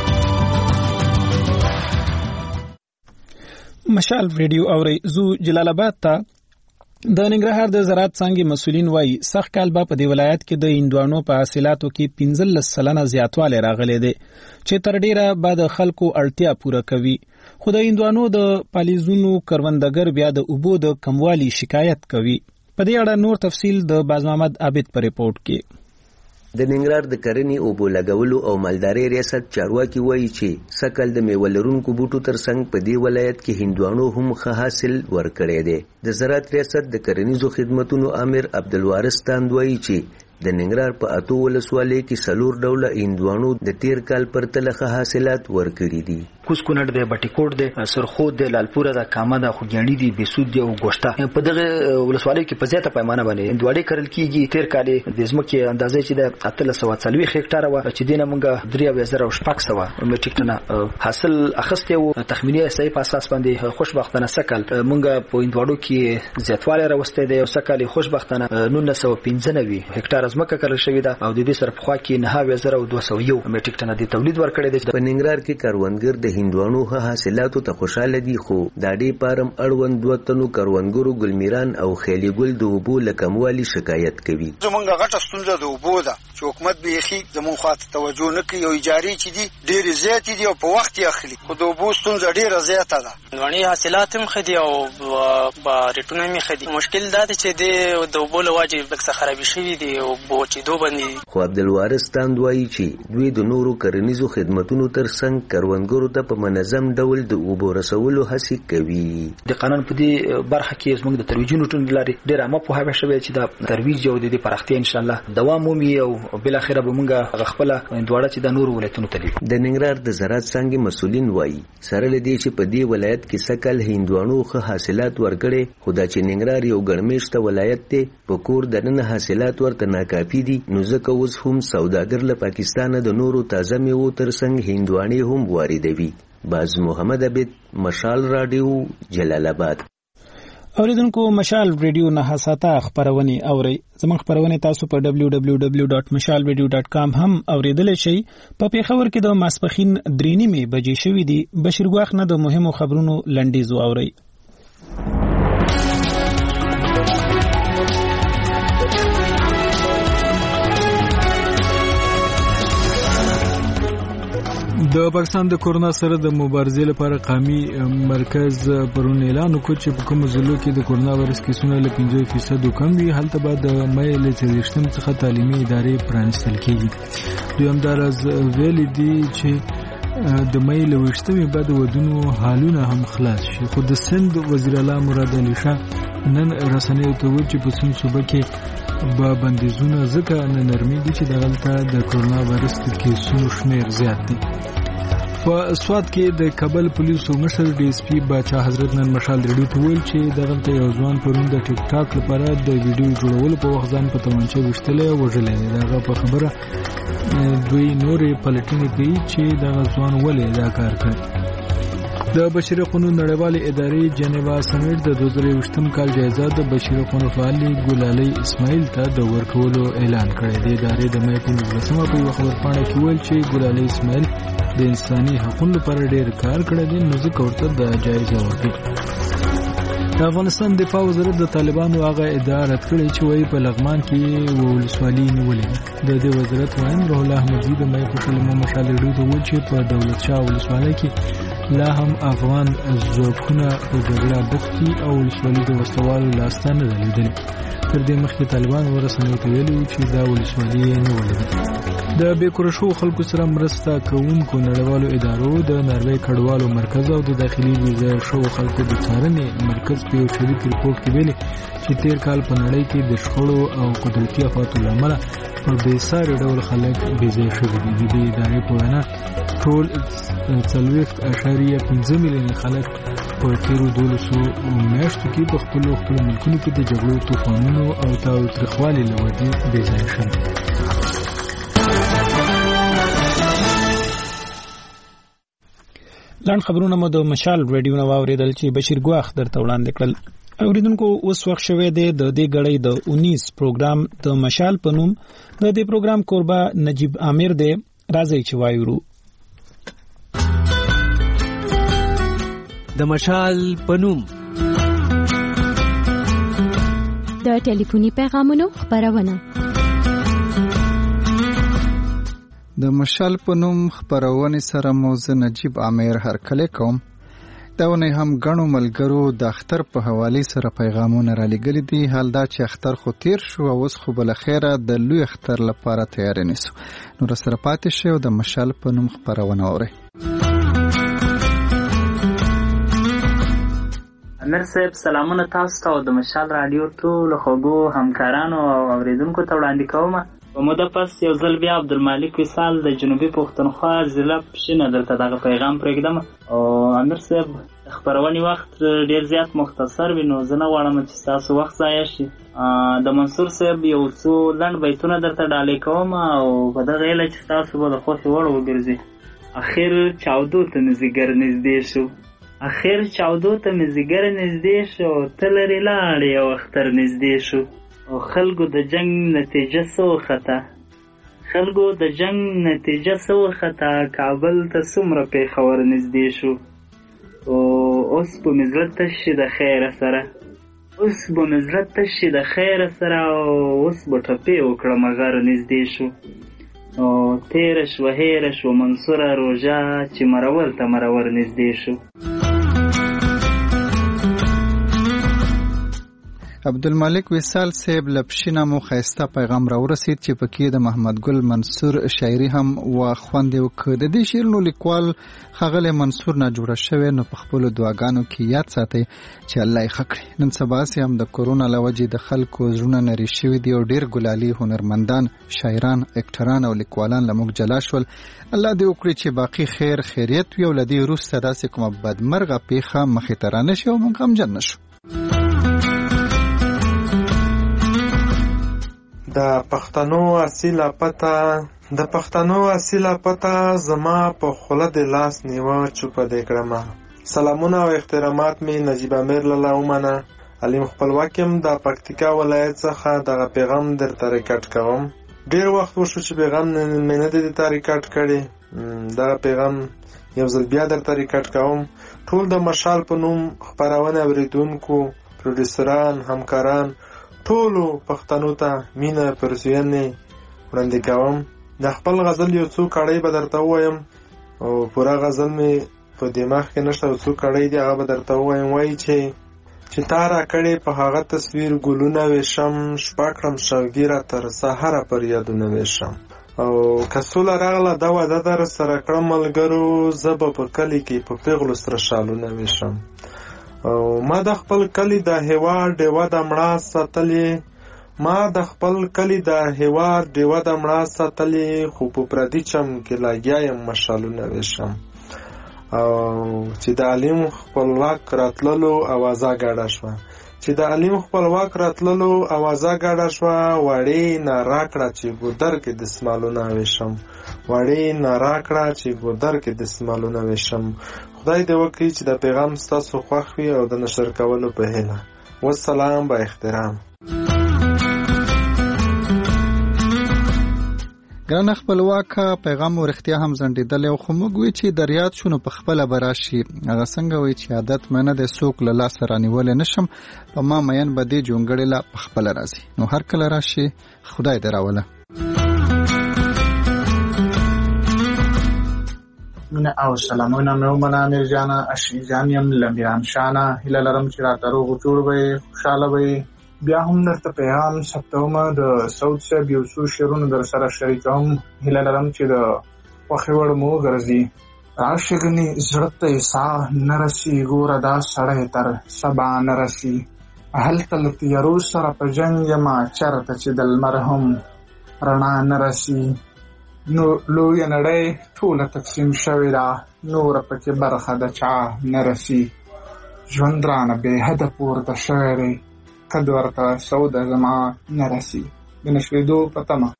مشال ریډیو اوري زو جلال آباد ته د ننګرهار د زراعت څنګه مسولین وایي سخت کال په دې ولایت کې د هندوانو په حاصلاتو کې پنځلس سلنه زیاتوالی راغلی دی چې تر ډیره بعد خلکو اړتیا پوره کوي. خو د هندوانو د پالیزونو کروندګر بیا د اوبو د کموالي شکایت کوي. په دې اړه نور تفصیل د باز محمد عابد په ریپورت کې. د ننګرهار د کرنې اوبو لګولو او مالدارۍ ریاست چارواکي وایي چې سکل د میوه لرونکو بوټو ترڅنګ په دې ولایت کې هندوانو هم ښه حاصل ورکړی دی. د زراعت ریاست د کرنیزو خدمتونو امیر عبدالوارث تاند وایي چې د ننګرهار په اتو ولسوالۍ کې څلور ډوله هندوانو د تیر کال پرتله ښه حاصلات ورکړي دي. کوس کونړ دی، بټي کوټ دی، سرخود دی، لالپوره ده، کامه ده، خوګیاڼي دي، بسود دی او ګوشته. په دغه ولسوالۍ کې په زیاته پیمانه باندې هندواړې کرل کیږي. تیر کال د ځمکې اندازې چې د اتلس سوه څلوېښت هکټاره وه چې دینه موږ درې اویا زره او شپږ سوه میټریک ټنه حاصل اخیستی و. تخمیني احصایي په اساس باندې خوشبختانه سکل موږ په هندواړو کې زیاتوالی راوستی دی او سکل خوشبختانه نولس سوه پنځه نوي هکټاره ځمکه کرل شوې ده او د دې سره پخوا کې نهه اویا زره او دوه سوه یو میټریک ټنه د تولید ورکړی دی. په ننګرهار کې کروندګر د هندوانو ښه حاصلاتو ته خوشاله دي، خو د ډې پارم اړوند دوه تنو کروندګرو ګلمیران او خیلي ګل د اوبو له کموالي شکایت کوي. زمونږ غټه ستونزه د اوبو ده چې حکومت بیخي زمونږ خواته توجه نه کوي او اجارې چې دي ډېرې زیاتې دي او په وخت یې اخلي، خو د اوبو ستونزه ډېره زیاته ده. هندواڼې حاصلات هم ښه دي او ریټونه هم ښه دي. مشکل دا دی چې د اوبو له وجې لږ څه خرابې شوي دي او اوبو وچېدو باندې دي. خو عبدالوارث تاند وایي چې دوی د نورو کرنیزو خدمتونو ترڅنګ کروندګرو ته په منظم ډول د اوبو رسولو هڅې کوي. د قانون په دې برخه کې زموږ د ترویجونو ټولنې لارې ډېره عامه پوهاوی شوې چې د ترویج او د دې پراختیا ان شاء الله دوام مومي او او بل اخره به مونږه خپل دواړه چې د نور ولایتونو ته لیږو. د ننګرهار د زراعت څنګه مسولین وایي سره لدی چې په دې ولایت کې سکل هندوانو ښه حاصلات ورکړي، خو دا چې ننګرهار یو ګڼمېشته ولایت دی په کور دننه حاصلات ورته ناکافي دي، نو ځکه اوس هم سوداګر له پاکستانه د نورو تازه میوو ترڅنګ هندوانې هم واردوي. باز محمد عبید، مشال رادیو، جلال آباد. اوریدونکو مشال ریډیو نه حساته خبرونه اوري. زموږ خبرونه تاسو په دبلیو دبلیو دبلیو ډاٹ مشال ریډیو ډاٹ کام هم اوریدل شئ. په پیښور کې د ماسپخین درې نیمې بجې شوې دي. بشیر ګواخ نه د مهمو خبرونو لنډیز اوري. د پاکستان د کورونا سره د مبارزې لپاره قومي مرکز پرون اعلان وکړ چې په کوم ضلعو کې د کورونا وایرس کیسونه له پنځه فیصد کم وي، هلته به د مې له څلوېښتم څخه تعلیمي ادارې پرانیستل کېږي. دوی همداراز ویلي دي چې د مې له ویشتمې بعد ودونو حالونه هم خلاص شي. خو د سند وزیر اعلی مراد علي شاه نن رسنیو ته وویل چې په سند صوبه کې به بندیزونه ځکه نه نرمېږي چې دغلته د کورونا وایرس د کیسونو شمېر زیات دی. په سوات کې د کابل پولیسو مشر ډي اس پي باچا حضرت نن مشال ریډیو ته ویل چې دغلته یو ځوان پرون د ټیک ټاک لپاره د ویډیو جوړولو په وخت ځان په تومانچه وشتلی او وژلی دی. دغه په خبره دوی نورې پلټنې کوي چې دغه ځوان ولې دا کار کړی. د بشري حقوقو نړیوالې ادارې جنیوا سمیټ د دوه زره یوویشتم کال جایزه د بشري حقوقو فعالې ګلالۍ اسماعیل ته د ورکولو اعلان کړی دی. د ادارې د مې په نولسمه په یوه خبرپاڼه کې ویل چې ګلالۍ اسماعیل د انساني حقوقو لپاره ډېر کار کړی دی، نو ځکه ورته د جایزه ورکړي. د افغانستان دفاع وزارت د طالبانو هغه ادعا رد کړې چې وایي په لغمان کې ولسوالي نیولې ده. د دې وزارت وایم روح الله احمدزي د مې په شلمه مشال ریډیو ته وویل چې په دولت شاه ولسوالۍ کې لا هم افغان ځواکونه په جګړه بوخت دي او ولسوالي د وسلوالو لاسته نه ده لیدلې. تر دې مخکې طالبان ورسنیو ته ویلي وو چې دا ولسوالي یې نیولې ده. د بېکوره شوو خلکو سره مرسته کوونکو نړیوالو ادارو د ناروې کډوالو مرکز او د داخلي ویزه شوو خلکو د څارنې مرکز په یو شریک ریپورټ کې ویلي چې تیر کال په نړۍ کې د شخړو او قدرتي افاتو له امله په بېساري ډول خلک بېځایه شوي دي. د دې ادارې په وینا ټول څلوېښت اعشاریه پنځه میلیونه خلک په تیرو دولسو میاشتو کې په خپلو خپلو ملکونو کې د جګړو، طوفانونو او تاوتریخوالي له وجې بېځایه شوي. لاند خبرونه مو د مشال ریډیو نه واوریدل چې بشیر ګواخ درته وړاندې کړل. اوریدونکو اوس وخت شوی دی د دې غړې د اونیس پروګرام د مشال په نوم. د دې پروګرام کوربه نجیب عامر دی. راځي چې وایو د مشال په نوم د ټلیفوني پیغامونو خبرونه. د مشال په نوم خبرونه سره موزه نجیب عامر هرکله کوم. دا ونه هم غنو ملګرو د اختر په حواله سره پیغامونه را لګل دي. حال دا چې اختر خو تیر شو او اوس خو بل خیره د لوی اختر لپاره تیار نیسو. نو سره پاتې شو د مشال په نوم خبرونه اوري. امیر صاحب سلامونه تاسو ته او د مشال رادیو ټول خوږو همکارانو او اوریدونکو ته وړاندې کوم. په موده پس یو ځل بیا عبدالمالک وصال د جنوبي پښتونخوا ضلع پښینه دلته دغه پیغام پرېږدم. او امیر صاحب خبرونې وخت ډېر زیات مختصر وي، نو زه نه غواړم چې ستاسو وخت ضایع شي. د منصور صاحب یو څو لنډ بیتونه درته ډالۍ کوم او په دغه هیله چې ستاسو به د خوښې وړ وګرځي. اخر چاودو ته مې ځیګر نږدې شو، اخر چاودو ته مې ځیګر نږدې شو، ته لرې لاړې او اختر نږدې شو. او خلکو د جنگ نتیجه سو خطا، خلکو د جنگ نتیجه سو خطا، کابل ته څومره پیښور نږدې شو. او اوس به مې زړه تش شي د خیره سره، اوس به مې زړه تش شي د خیره سره، او اوس به ټپې وکړم غر نږدې شو. او تیره شوه هیره شوه منصوره روژه، چې مرور ته مرور نږدې شو. عبدالمالک وصال صاحب لپشینه مو خیسته پیغام را ورسید چې پکې د محمد ګل منصور شاعري هم و خوندې وکړه. د دې شعر نو لیکوال ښاغلی منصور نه جوړه شوی نو په خپلو دعاګانو کې یاد ساتئ چې الله یې ښه کړي. نن سبا سې هم د کرونا له وجې د خلکو زړونه نري شوي دي او ډېر ګلالي هنرمندان، شاعران، اکټران او لیکوالان له موږ جلا شول. الله دې وکړي چې باقي خیر خیریت وي او له دې وروسته داسې کومه بدمرغه پیښه مخې ته رانه شي او موږ غمجن نه شو. د پښتنو اصیله پته د پښتنو اصیله پته زما په خوله د لاس نیوه چوپه دې کړمه. سلامونه او احترامات می نجیب امیر لاله ومنه. علیم خپلواک یم د پکتیکا ولایت څخه دغه پیغام درته ریکارډ کوم. ډېر وخت وشو چې پیغام مې نه دی ته ریکارډ کړی. دغه پیغام یو ځل بیا درته ریکارډ کوم. ټول د مشال په نوم خپرونه اورېدونکو، پروډیوسران، همکاران ټولو پښتنو ته مینه پرزوینې وړاندې کوم. د خپل غزل یو څو کړۍ به درته ووایم او پوره غزل مې په دماغ کې نشته، یو څو کړۍ دي هغه به درته ووایم. وایي چې چې تا را کړې په هغه تصویر ګلونه ویشم، شپه کړم شوګیره تر سهاره پر یادونه ویشم. او که سوله راغله دا واده در سره کړم ملګرو، زه به په کلي کې په پیغلو سره شالونه ویشم. او ما د خپل کلی د هیواد ډیوه د مړه ساتلې ما د خپل کلی د هیواد ډیوه د مړه ساتلې خو په پردي چم کې لګیا یم مشالونه ویشم. او چې د علیم خپلواک راتللو اوازه ګډه شوه چې د علیم خپلواک راتللو اوازه ګډه شوه وړې نه راکړه چې ګودر کې دسمالونه ویشم وړې نه راکړه چې ګودر کې دسمالونه ویشم. خدای دې وکړي چې د پیغام ستاسو خوښ وي او د نشر کولو په هیله. والسلام با احترام. ګرانه خپلواکه پیغام ورختیا هم زندیدل خو موږ وی چې دریات شونه په خپل براشي. هغه څنګه وی چې عادت منه د سوق له لاس رانیول نشم په ما مین بده جونګړې لا په خپل راځي نو هر کله راشي خدای دراوله. من او سلامونه مې ومنه امیر جانه اشری جان یم لمیران شانه هله لرم چې راته روغ جوړ وي خوشاله وي. بیا هم درته پیغام ثبتوم د سعود صاحب یو څو شعرونه در سره شریکوم. هله لرم چې د خوښې وړ مو وګرځي. راشګنې زړه ته ساه نه رسي ګوره دا سړی تر سبا نه رسي. هلته له تیارو سره په جنګ یمه چېرته چې د لمر هم رڼا نه رسي. نو لویه نړۍ ټوله تقسیم شوې ده نوره پکې برخه د چا نه رسي. ژوند رانه بې حده پورته شوی دی کد ورته سوده زما نه رسي. د نشرېدو په تمه.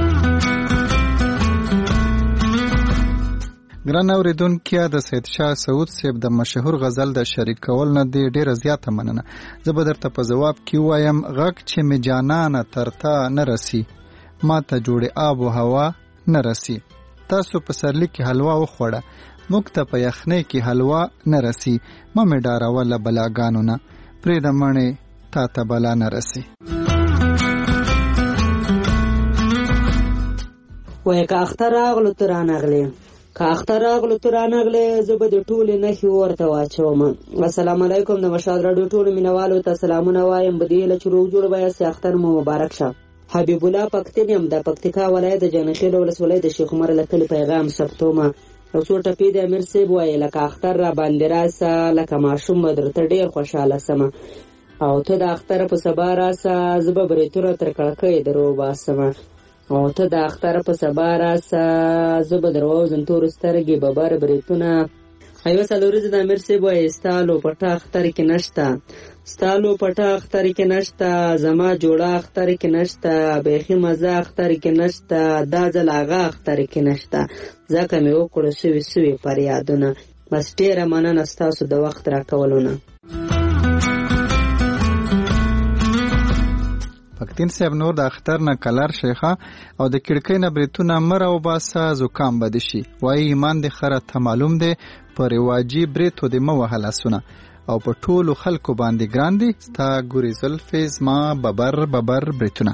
ګران اورېدونکي د سید شاه سعود صاحب د مشهور غزل د شریکول نه دی ډېره زیاته مننه. زه به درته په ځواب کې وایم غږ چې مې جانانه تر تا نه رسي ما ته جوړې آب و هوا نه رسي. تاسو په سرلی کې حلوا وخوړه موږ ته په یخنۍ کې حلوا نه رسي. ما مې ډاروه له بلاګانو نه پرېږده مڼې تا ته بلا نه رسي. وایي که اختر راغلو ته رانغلې که اختر راغلو ته رانغلې زه به د ټولې نښې ورته واچوم. السلام علیکم. د مشهد راډیو ټولو مینوالو ته سلامونه وایم. په دې هیله چې روغ جوړ به یاستئ. اختر مو مبارک شه. حبیب الله پښتون یم د پکتیکا ولایت د جانخیل ولسوالۍ د شیخ عمر له کلي پیغام ثبتومه. یو څو ټپې د امیر صاحب وایي لکه اختر را باندې راسه لکه ماشوم به درته ډېر خوشحاله سمه او ته د اختر په سبا راسه زه به بریتونه تر کړکۍ در وباسمه او ته د اختر په سبا راسه زه به در ووځم تورې سترګې ببر بریتونه. ایوه څلوريزه د امیر صاحب وایي ستا لوپټه اختر کې نشته ستا لوپټه اختر کې نشته زما جوړه اختر کې نشته بیخي مزه اختر کې نشته دا ځل هغه اختر کې نشته ځکه مې وکړو سوي سوي فریادونه. بس ډېره مننه ستاسو د وخت راکولونه. پښتین صاحب نور د اختر نه کلر شیخه او د کړکۍ نه بریتونه مر او باسه زکام بد شي. وایي ایمان د خره ته معلوم دی په رواجي بریتو د مو وهلاسونه او په ټولو خلکو باندې ګران دي ستا ګوري زلفې زما ببر ببر بریتونه.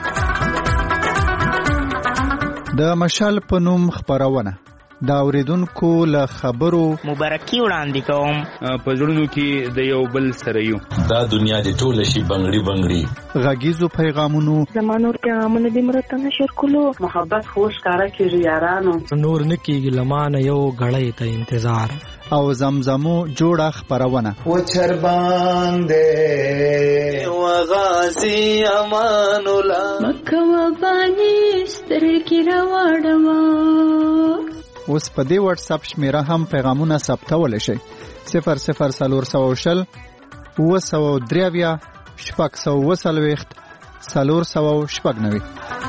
د مشال په نوم خپرونه دا اوریدونکو له خبرو مبارکي وړاندې کوم. په زړونو کې د یو بل سره یو دا دنیا د ټول شي بنگړي بنگړي غږیزو پیغامونو زمانو پیغامونه د مرته نشر کولو محبت خوش کارا کیږي یارانو نور نکیږي لمانه یو غړې ته انتظار او زمزمو جوړه خبرونه و چر باندې و غازی امان الله مکه و باندې سترګې راوړما. اوس په دې واتس اپ شمیره هم پیغامونه ثبتول شي صفر صفر سلور سو شل و سو دریویا شپږ سو وسلويخت سلور سو شپږ نوي.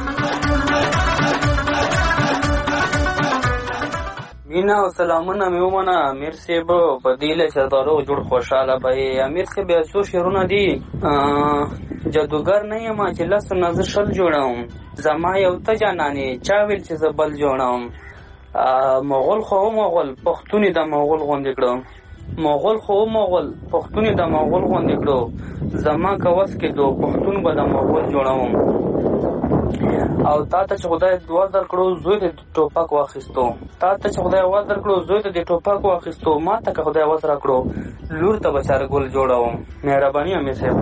مینا او سلامونه مې ومنه امیر صاحب په دې له چردارو جوړ خوشاله به امیر صاحب بیا څو شعرونه دي جادوګر نه یم چې لاس نظر شل جوړوم زما یو ته جانانې چا ویل چې زبل جوړوم مغول خو مغول پښتون د مغول غونډې کړو مغول خو مغول پښتون د مغول غونډې کړو زما کوس کې دو پښتون به د مغول جوړوم او تا ته چې خدای دوا درکړو زوی د ټوپک واخیستو تا ته چې خدای واز درکړو زوی د ټوپک واخیستو ما ته که خدای واز راکړو لور ته بچاره ګل جوړوم. مهرباني امیر صاحب.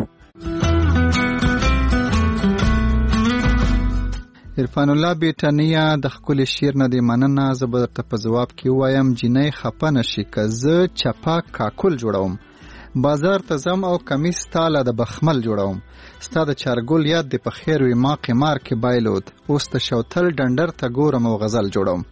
عرفان الله بیٹانیا د خپل شعر نه دی مننه زه به ته په جواب کې وایم جنې خپه نشي که زه چپا کاکل جوړوم بازار ته زم او کمیس تاله د بخمل جوړوم ستا د چارګل یاد دی په خیر وي ما قمار کې بایلود اوس د شوتل ډنډر ته ګورم او غزل جوړوم.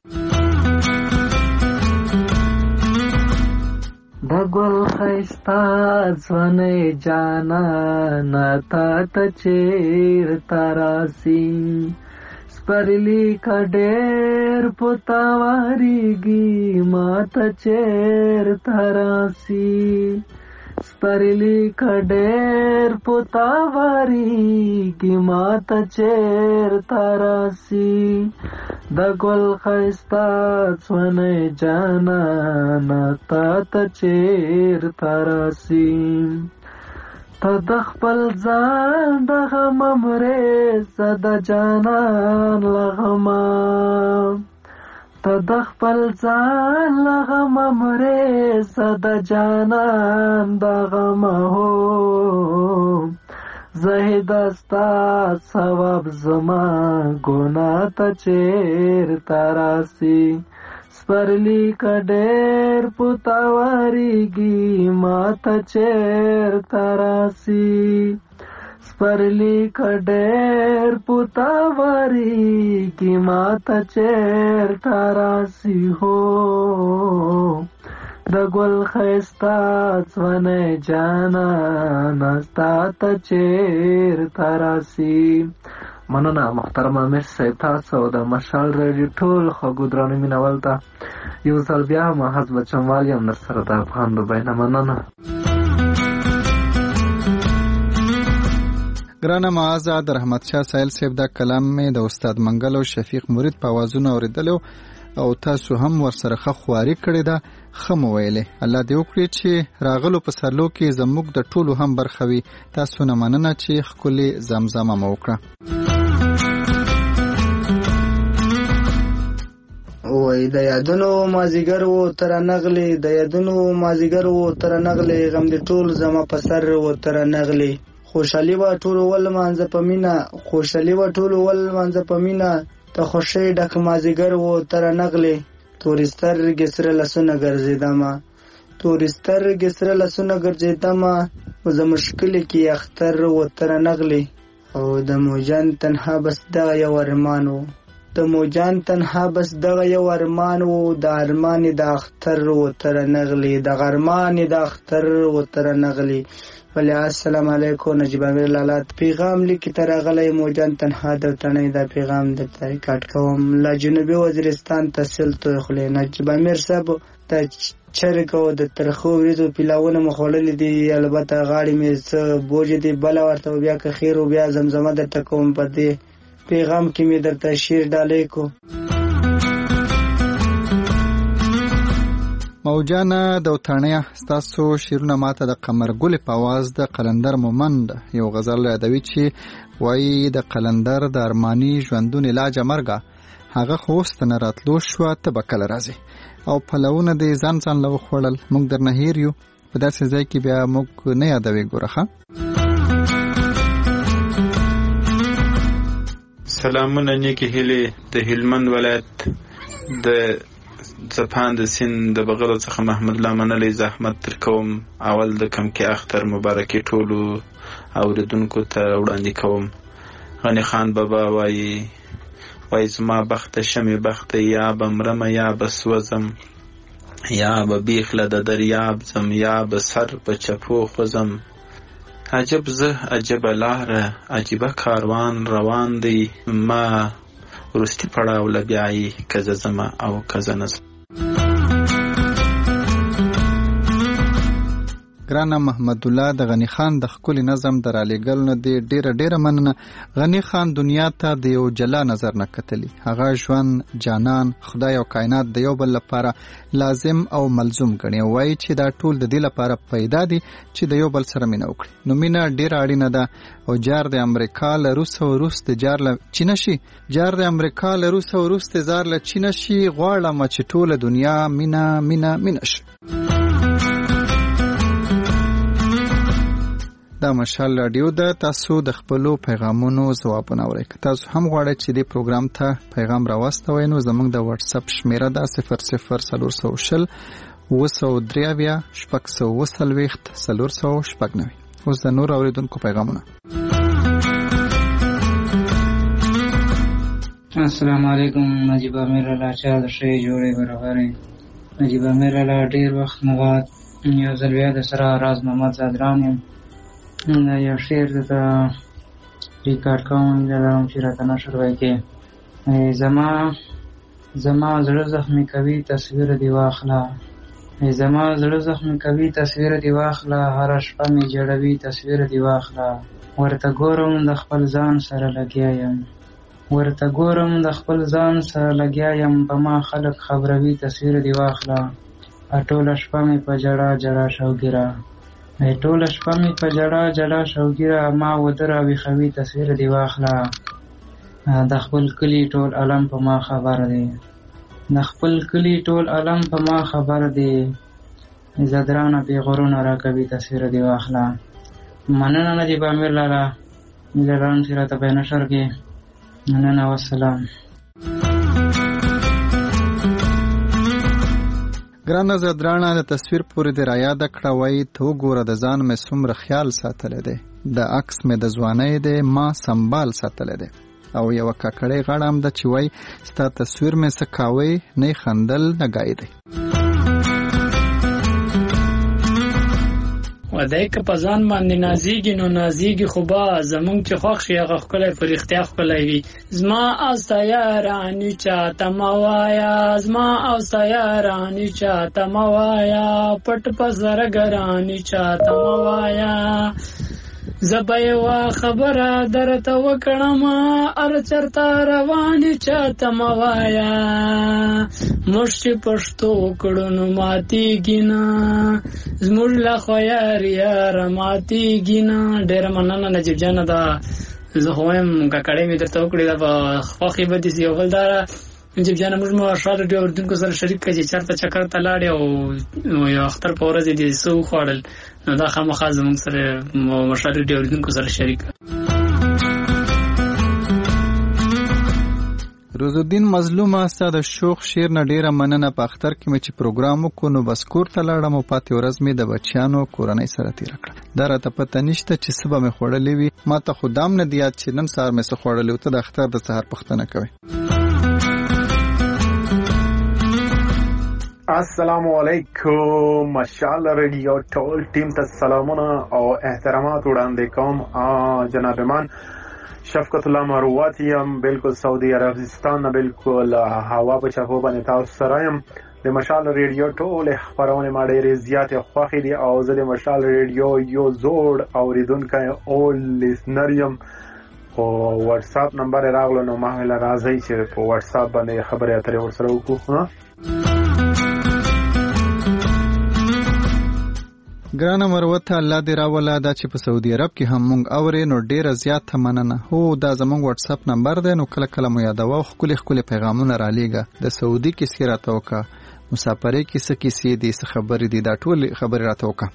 د ګل ښایسته ځوانۍ جانانه تا ته چېرته راسي سپرلی که ډېر په تا واریږي ما ته چېرته راسي سپرلی که ډېر په تا واریږي ما ته چېرته راسي د ګل ښایسته ځوانۍ جانانه تا ته چېرته راسي ته د خپل ځان د غمه مرېزه د جانان له غمه ته د خپل ځان له غمه مرېزه د جانان د غمه هو زهیده ستا ثواب زما ګناه ته چېرته راسي سپرلی که ډېر په تا واریږي ما ته چېرته راسي سپرلی که ډېر په تا واریږي ما ته چېرته راسي هو د ګل ښایسته ځوانۍ جانانه ستا ته چېرته راسي. مننه محترم امیر صاحب تاسو او د مشال راډیو ټول خوږو درانه مینوال ته یو ځل بیا محض بچموال یم درسره د افغان دوبۍ نه مننه. ګرانه معزه د رحمت شاه سایل صاحب دا کلام مې د استاد منګل او شفیق مرید په اوازونو اوریدلو او تاسو هم ورسره ښه خواري کړې ده ښه مو ویلې الله دې وکړي چې راغلو په سرلو کې زموږ د ټولو هم برخه وي. تاسو نه مننه چې ښکلې زمزمه مو وکړه. وای د یادونو مازیګر و تر نغلې د یادونو مازیګر و تر نغلې غم دې ټول زما په سر و تر نغلې خوشالي و ټول ول مانځه پمینا خوشالي و ټول ول مانځه پمینا ته خوشي ډک مازیګر و تر نغلې تورستر ګسره لسونه ګرځیدما تورستر ګسره لسونه ګرځیدما زه مشکل کې اختر و تر نغلې او د موجان تنها بس دا یو ارمانو د موجان تنها بس دغه یو ارمان و د ارمان د اختر و تر نغلې د غرمان د اختر و تر نغلې. ولی السلام علیکم نجیب امیر لالا پیغام لیکي تر غلې موجان تنها د تنې د پیغام د کاټ کوم لا جنوبي وزیرستان تحصیل تو خلې نجیب امیر صاحب د چرګو د ترخو وریزو پیلاونه مخولل دي البته غاړي مې څه بوج دي بل ورته بیا که خیر او بیا زمزمه د تکوم پدې پیغام کې مې درته شیر ډالې کو. موجانه د وطنیا ستاسو شیرونه ماته د قمر ګل په आवाज د قلندر مومند یو غزل یادوي چې وایي د قلندر د ارمانی ژوندون علاج مرګه هغه خوست نه راتلو شو ته بکل راځي او پلوونه د ځان ځان لو خړل موږ درنه هیر یو په داسې ځای کې بیا موږ نه یادوي ګوره ښه. سلامونه نیکی هیلې د هلمند ولایت د ځپان د سیند د بغلو څخه محمد الله منلی زحمت در کوم. اول د کمکي اختر مبارکي ټولو اوریدونکو ته وړاندې کوم. غني خان بابا وایي وایي زما بخته شمې بخته یا به مرمه یا به سوځم یا به بیخ له د دریاب ځم یا به سر په چپو خوځم. عجب زه عجبه لاره عجیبه کاروان روان دی ما وروستي پړاو له بیایي که زه ځمه او که زه نه ځم. ګرانه محمد الله د غنی خان د ښکلي نظم د رالیږلو نه دی ډیره ډیره مننه. غنی خان دنیا ته د یو جلا نظر نه کتلی. هغه ژوند جانان خدای او کائنات د یو بل لپاره لازم او ملزوم ګڼي. وایي چې دا ټول د دې لپاره پیدا دي چې د یو بل سره مینه وکړي. نو مینه ډیره اړینه ده او جار د امریکا له روس او روس د جار له چینه شي جار د امریکا له روس او روس د زار له چینه شي. غواړم چې ټوله دنیا مینه مینه مینه شي. دا مشال رادیو ده. تاسو د خپلو پیغامونو ځوابونه اورئ. که تاسو هم غواړئ چې دې پروګرام ته پیغام راواستوئ نو زموږ د واتس اپ شمیره ده صفر صفر څلور سوه شل اوه سوه درې اویا شپږ سوه اوه څلوېښت څلور سوه شپږ نوي. اوس د نور اوریدونکو پیغامونه. السلام علیکم. نجیب امیر الله چا د ښې جوړې برابرې. نجیب امیر الله ډېر وخت نه بعد یو ځل بیا د سره راز محمد زادران یم. یو شعر ته ریکارډ کوم لرم چې راته نشر وکړي. زما زما زړه زخمي کوي تصویر دی واخله زما زړه زخمي کوي تصویر دی واخله هره شپه مې جوړوي تصویر دی واخله ورته ګورم د خپل ځان سره لګیا یم ورته ګورم د خپل ځان سره لګیا یم په ما خلک خبروي تصویر دی واخله ټوله شپه مې په جړه جړه شوګیره ټوله شپه مې په جړه جړه شوګیره ما ودره ویښوي تصویر دی واخله د خپل کلي ټول علم په ما خبر دی د خپل کلي ټول علم په ما خبر دی زدرانه پیغورونه راکوي تصویر دی واخله. مننه نجیب امیر لاله میلران چې راته په نشر کې. مننه والسلام. ګرانه زدرانه د تصویر پورې د رایاده کړه وایي ته وګوره د ځان مې څومره خیال ساتلی دی د عکس مې د ځوانۍ دی ما سنبال ساتلی دی او یوه کاکړۍ غاړه هم ده چې وایي ستا تصویر مې څه کاوی نه خندل نه ګای دی. ودای که په ځان باندې نازیږي نو نازیږي خو به زمونږ چې خوښ شي هغه ښکلی په رښتیا ښکلی وي. زما او ستا یارانې چاته مه وایه زما او ستا یارانې چاته مه وایه پټ په سره ګرانې چاته مه وایه زه به یوه خبره درته وکړم هر چېرته روانې چاته مه وایه موږ چې پښتو وکړو نو ماتېږي نه زموږ له خوا یار یاره ماتېږي نه. ډېره مننه نجیب جانه دا زه خو وایم کاکړۍ مې درته وکړې دا به خوښې به دې سي. یو بل دا نجیب جانه موږ مشال رادیو اورېدونکو سره شریک کړه چې چېرته چکر ته لاړې او یو اختر په ورځ یې دې څه وخوړل نو دا خامخا زموږ سره مشال رادیو اورېدونکو سره شریک کړه. روزالدین مظلومه ستا د شوق شعر نه ډیره مننه. په اختر کې مې چې پروګرام وکړو نو بس کور ته لاړم او پاتې ورځ مې د بچیانو کورنۍ سره تېره کړه. دا راته پته نشته چې څه به مې خوړلی وي. ما ته خو دام نه دی یاد چې نن سهار مې څه خوړلی و. ته د اختر د سهار پوښتنه کوې. السلام علیکم. مشال رادیو ټول ټیم ته سلامونه او احترامات وړاندې کوم. جناب من شفقت الله مروت یم بالکل سعودي عربستان نه بالکل هوا په چپو باندې تاسو سره یم. د مشال رادیو ټول خبرونه ما ډېرې زیاتې خوښې دي او زه د مشال رادیو یو زوړ اوریدونکی او لیسنر یم. او واتس اپ نمبر راغلو نو ما ویل راځي چې په واتس اپ باندې خبرې اترې ورسره وکړو. ګرانه مروته الله دې راوله دا چې په سعودي عرب کې هم مونږ اورې نو ډیره زیاته مننه. هو دا زمونږ واتس اپ نمبر دی نو کله کله مو یادوه ښکلي ښکلي پیغامونه رالیږه. د سعودي کیسې راته وکړه مسافرۍ کې څه کیسې دي، څه خبرې دي، دا ټول خبرې راته وکړه.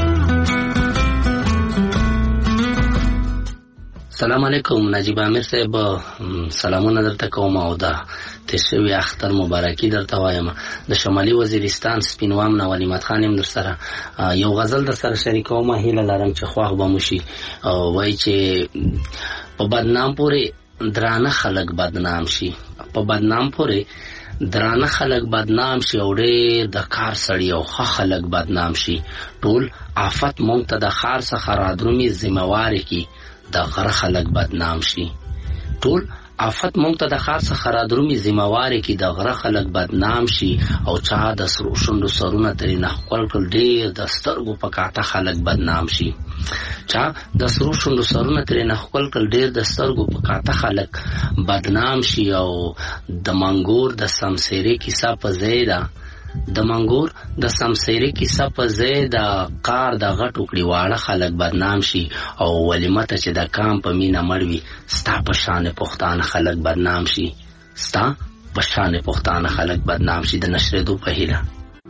سلام علیکم نجیب امیر صاحب، سلامونه درته کوم او دا تیر شوي اختر مبارکي درته وایم. د شمالي وزیرستان سپینوام نه ولیمت خان یم در سره یو غزل در سره شریکوم. هیله لرم چې خوښ به مو شي. وایي چې په بدنام پورې درانه خلک بدنام شي، په بدنام پورې درانه خلک بدنام شي او ډېر د کار سړي او ښه خلک بدنام شي. ټول آفت مونږ ته د ښار څخه رادرومي ذمهوارې کې د غره خلک بدنام شي. ټول آفت مونږ ته د ښار څخه رادرومي ذمهوارې کې د غره خلک بدنام شي. او چا د سرو شونډو سرونه ترې نه ښکل کړل، ډېر د سترګو په کاته خلک بدنام شي. چا د سرو شونډو سرونه ترې نه ښکل کړل، ډېر د سترګو په کاته خلک بدنام شي. او د منګور د سمسیرې کیسه په ځای ده، د منګور د سمسیرې کیسه په ځای د قار د غټو کړي واړه خلک بدنام شي. او ولیمه ته چې د کام په مینه مړ وي، ستا په شان پښتانه خلک بدنام شي، ستا په شان پښتانه خلک بدنام شي. د نشریدو په هیله.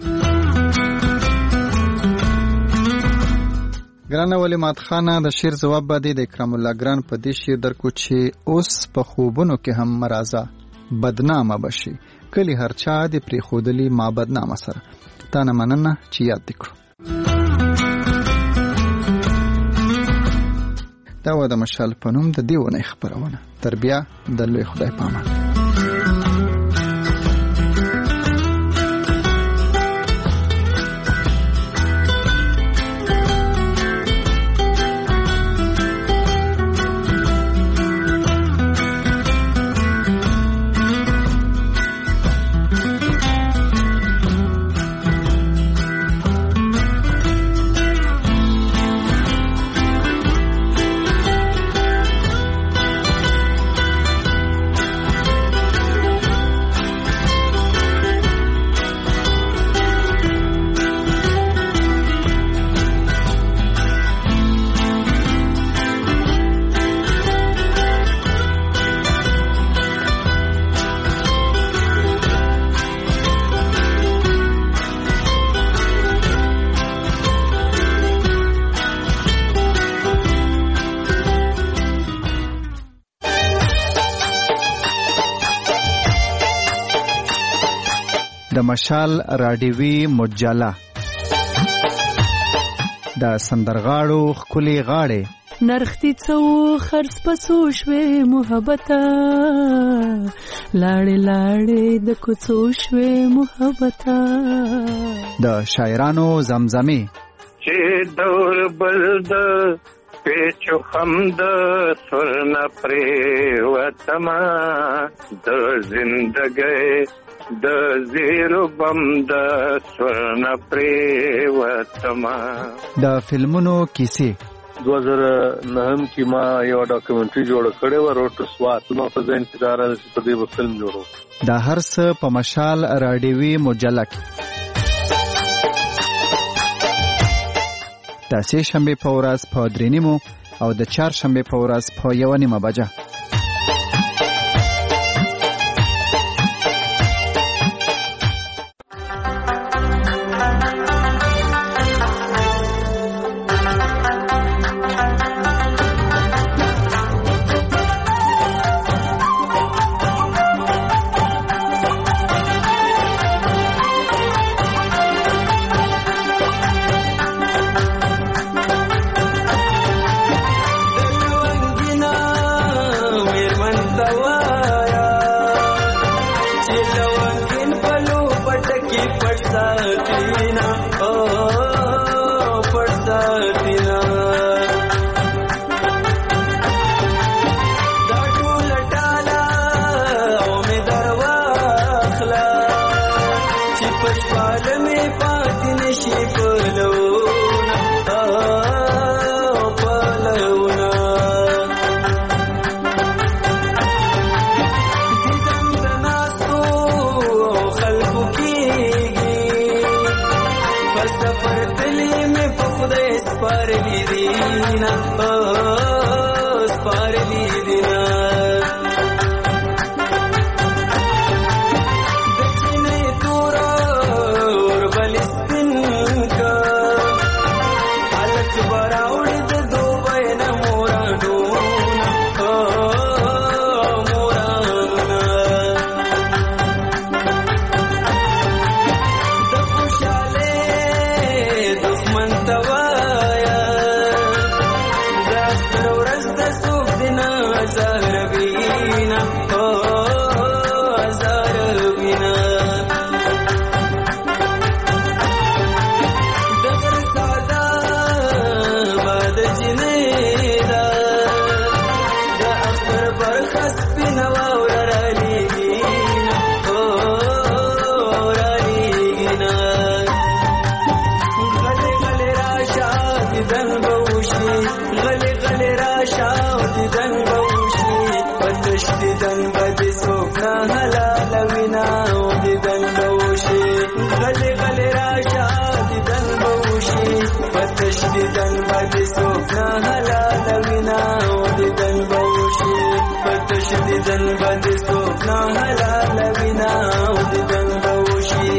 ګرانه ولیمات خانه، د شعر ځواب باندې د اکرام الله ګران په دې شعر درکو چې اوس په خوبونو کې هم مرازه بدنامه بشي، کلی هر چا دې پرې خودلی ما بدنامه سره. تا نه مننه چې یاد دې کړو. دا و د مشال په نوم د دې ونې خپرونه. تر بیا د لوی خدای په امان. د مشال راډیوي مجله د سندرغاړو ښکلې غاړې نرختی څو خرڅ پسو شوې محبته لاړې لاړې د کوڅو شوې محبته د شاعرانو زمزمې چې دور بل د پیچو خم د سرنا پرې وتما د زندګۍ د زیرو بم د سرنا پرې وتما. د فلمونو کیسې دو هزار نهم کې ما یو ډاکومنټري جوړ کړې و، روټ سوات. ما په ځین کې دا راځي چې په دې فلم جوړو. دا هر څه په مشال راډیوي مجله کې د سې شنبې په ورځ په درې نیمو او د چهار شنبې په ورځ په یو نیمه بجه. دیدن باندې څوک نه حلالوینه او دیدن به وشي په تش دیدن باندې څوک نه حلالوینه او دیدن به وشي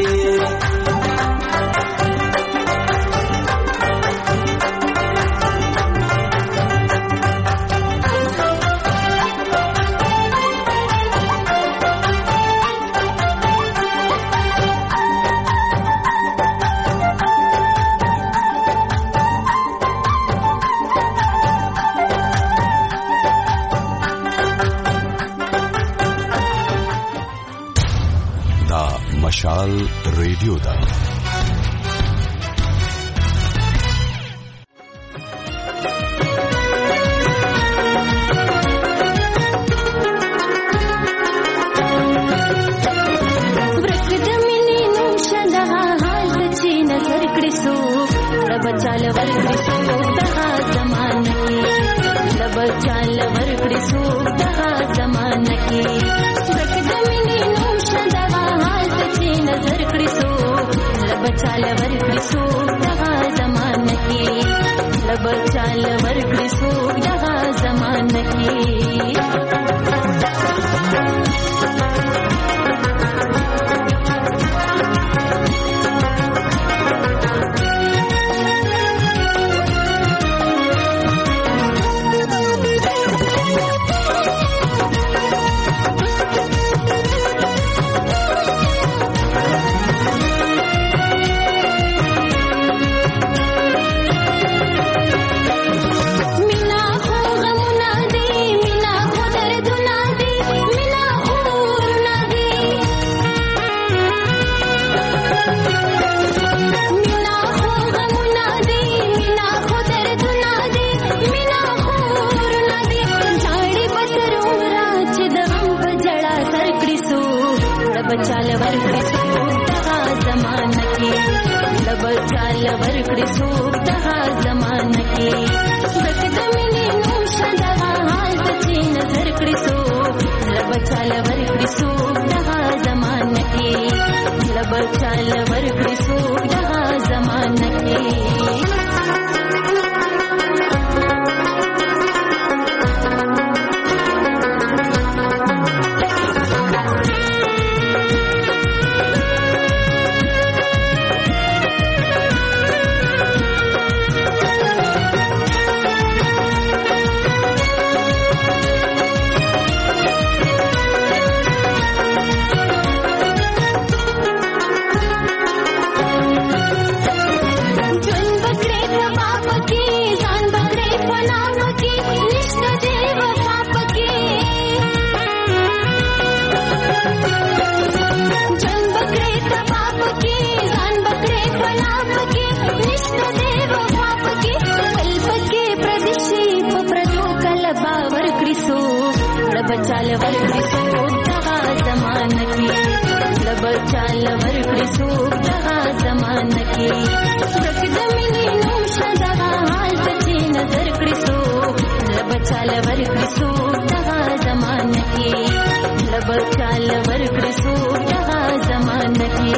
مشال ریډیو دا चाल वर्गड़ी सोता जमान की लब चाल वर्गड़ी सोता जमान की रख जमीनी नूश दवा हाल ची नजर कड़ी सो लब चाल वर्गड़ी सोता जमान की लब चाल वर्गड़ी सोता जमान की चाल वर्गड़ी सोता जमान की लब चाल वर्गड़ी सोता जमान की रख जमीनी नूश दवा हाल ची नजर कड़ी सो लब चाल वर्गड़ी सोता जमान की लब चाल वर्गड़ी सोता जमान की चाल वर्गड़ी सोता जमान की लब चाल वर्गड़ी सोता जमान की रख जमीनी नूश दवा हाल ची नजर कड़ी सो लब चाल वर्गड़ी सोता जमान की लब चाल वर्गड़ी सोता जमान की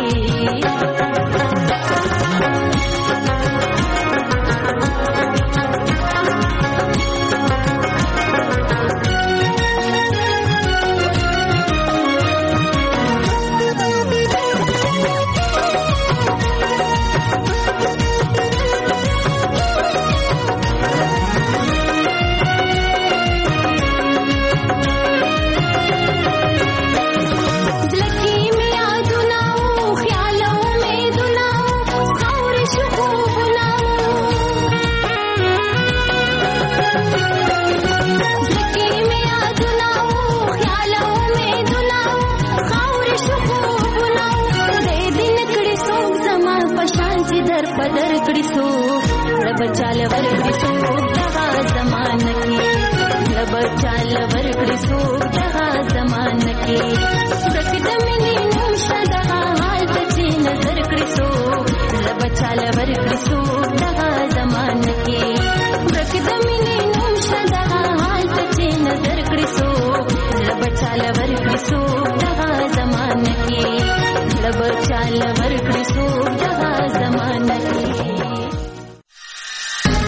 पदर कड़ी सो लब चाल वर्गड़ी सोता जमान की लब चाल वर्गड़ी सोता जमान की रख जमीनी नूश दवा हाल ची नजर कड़ी सो लब चाल वर्गड़ी सोता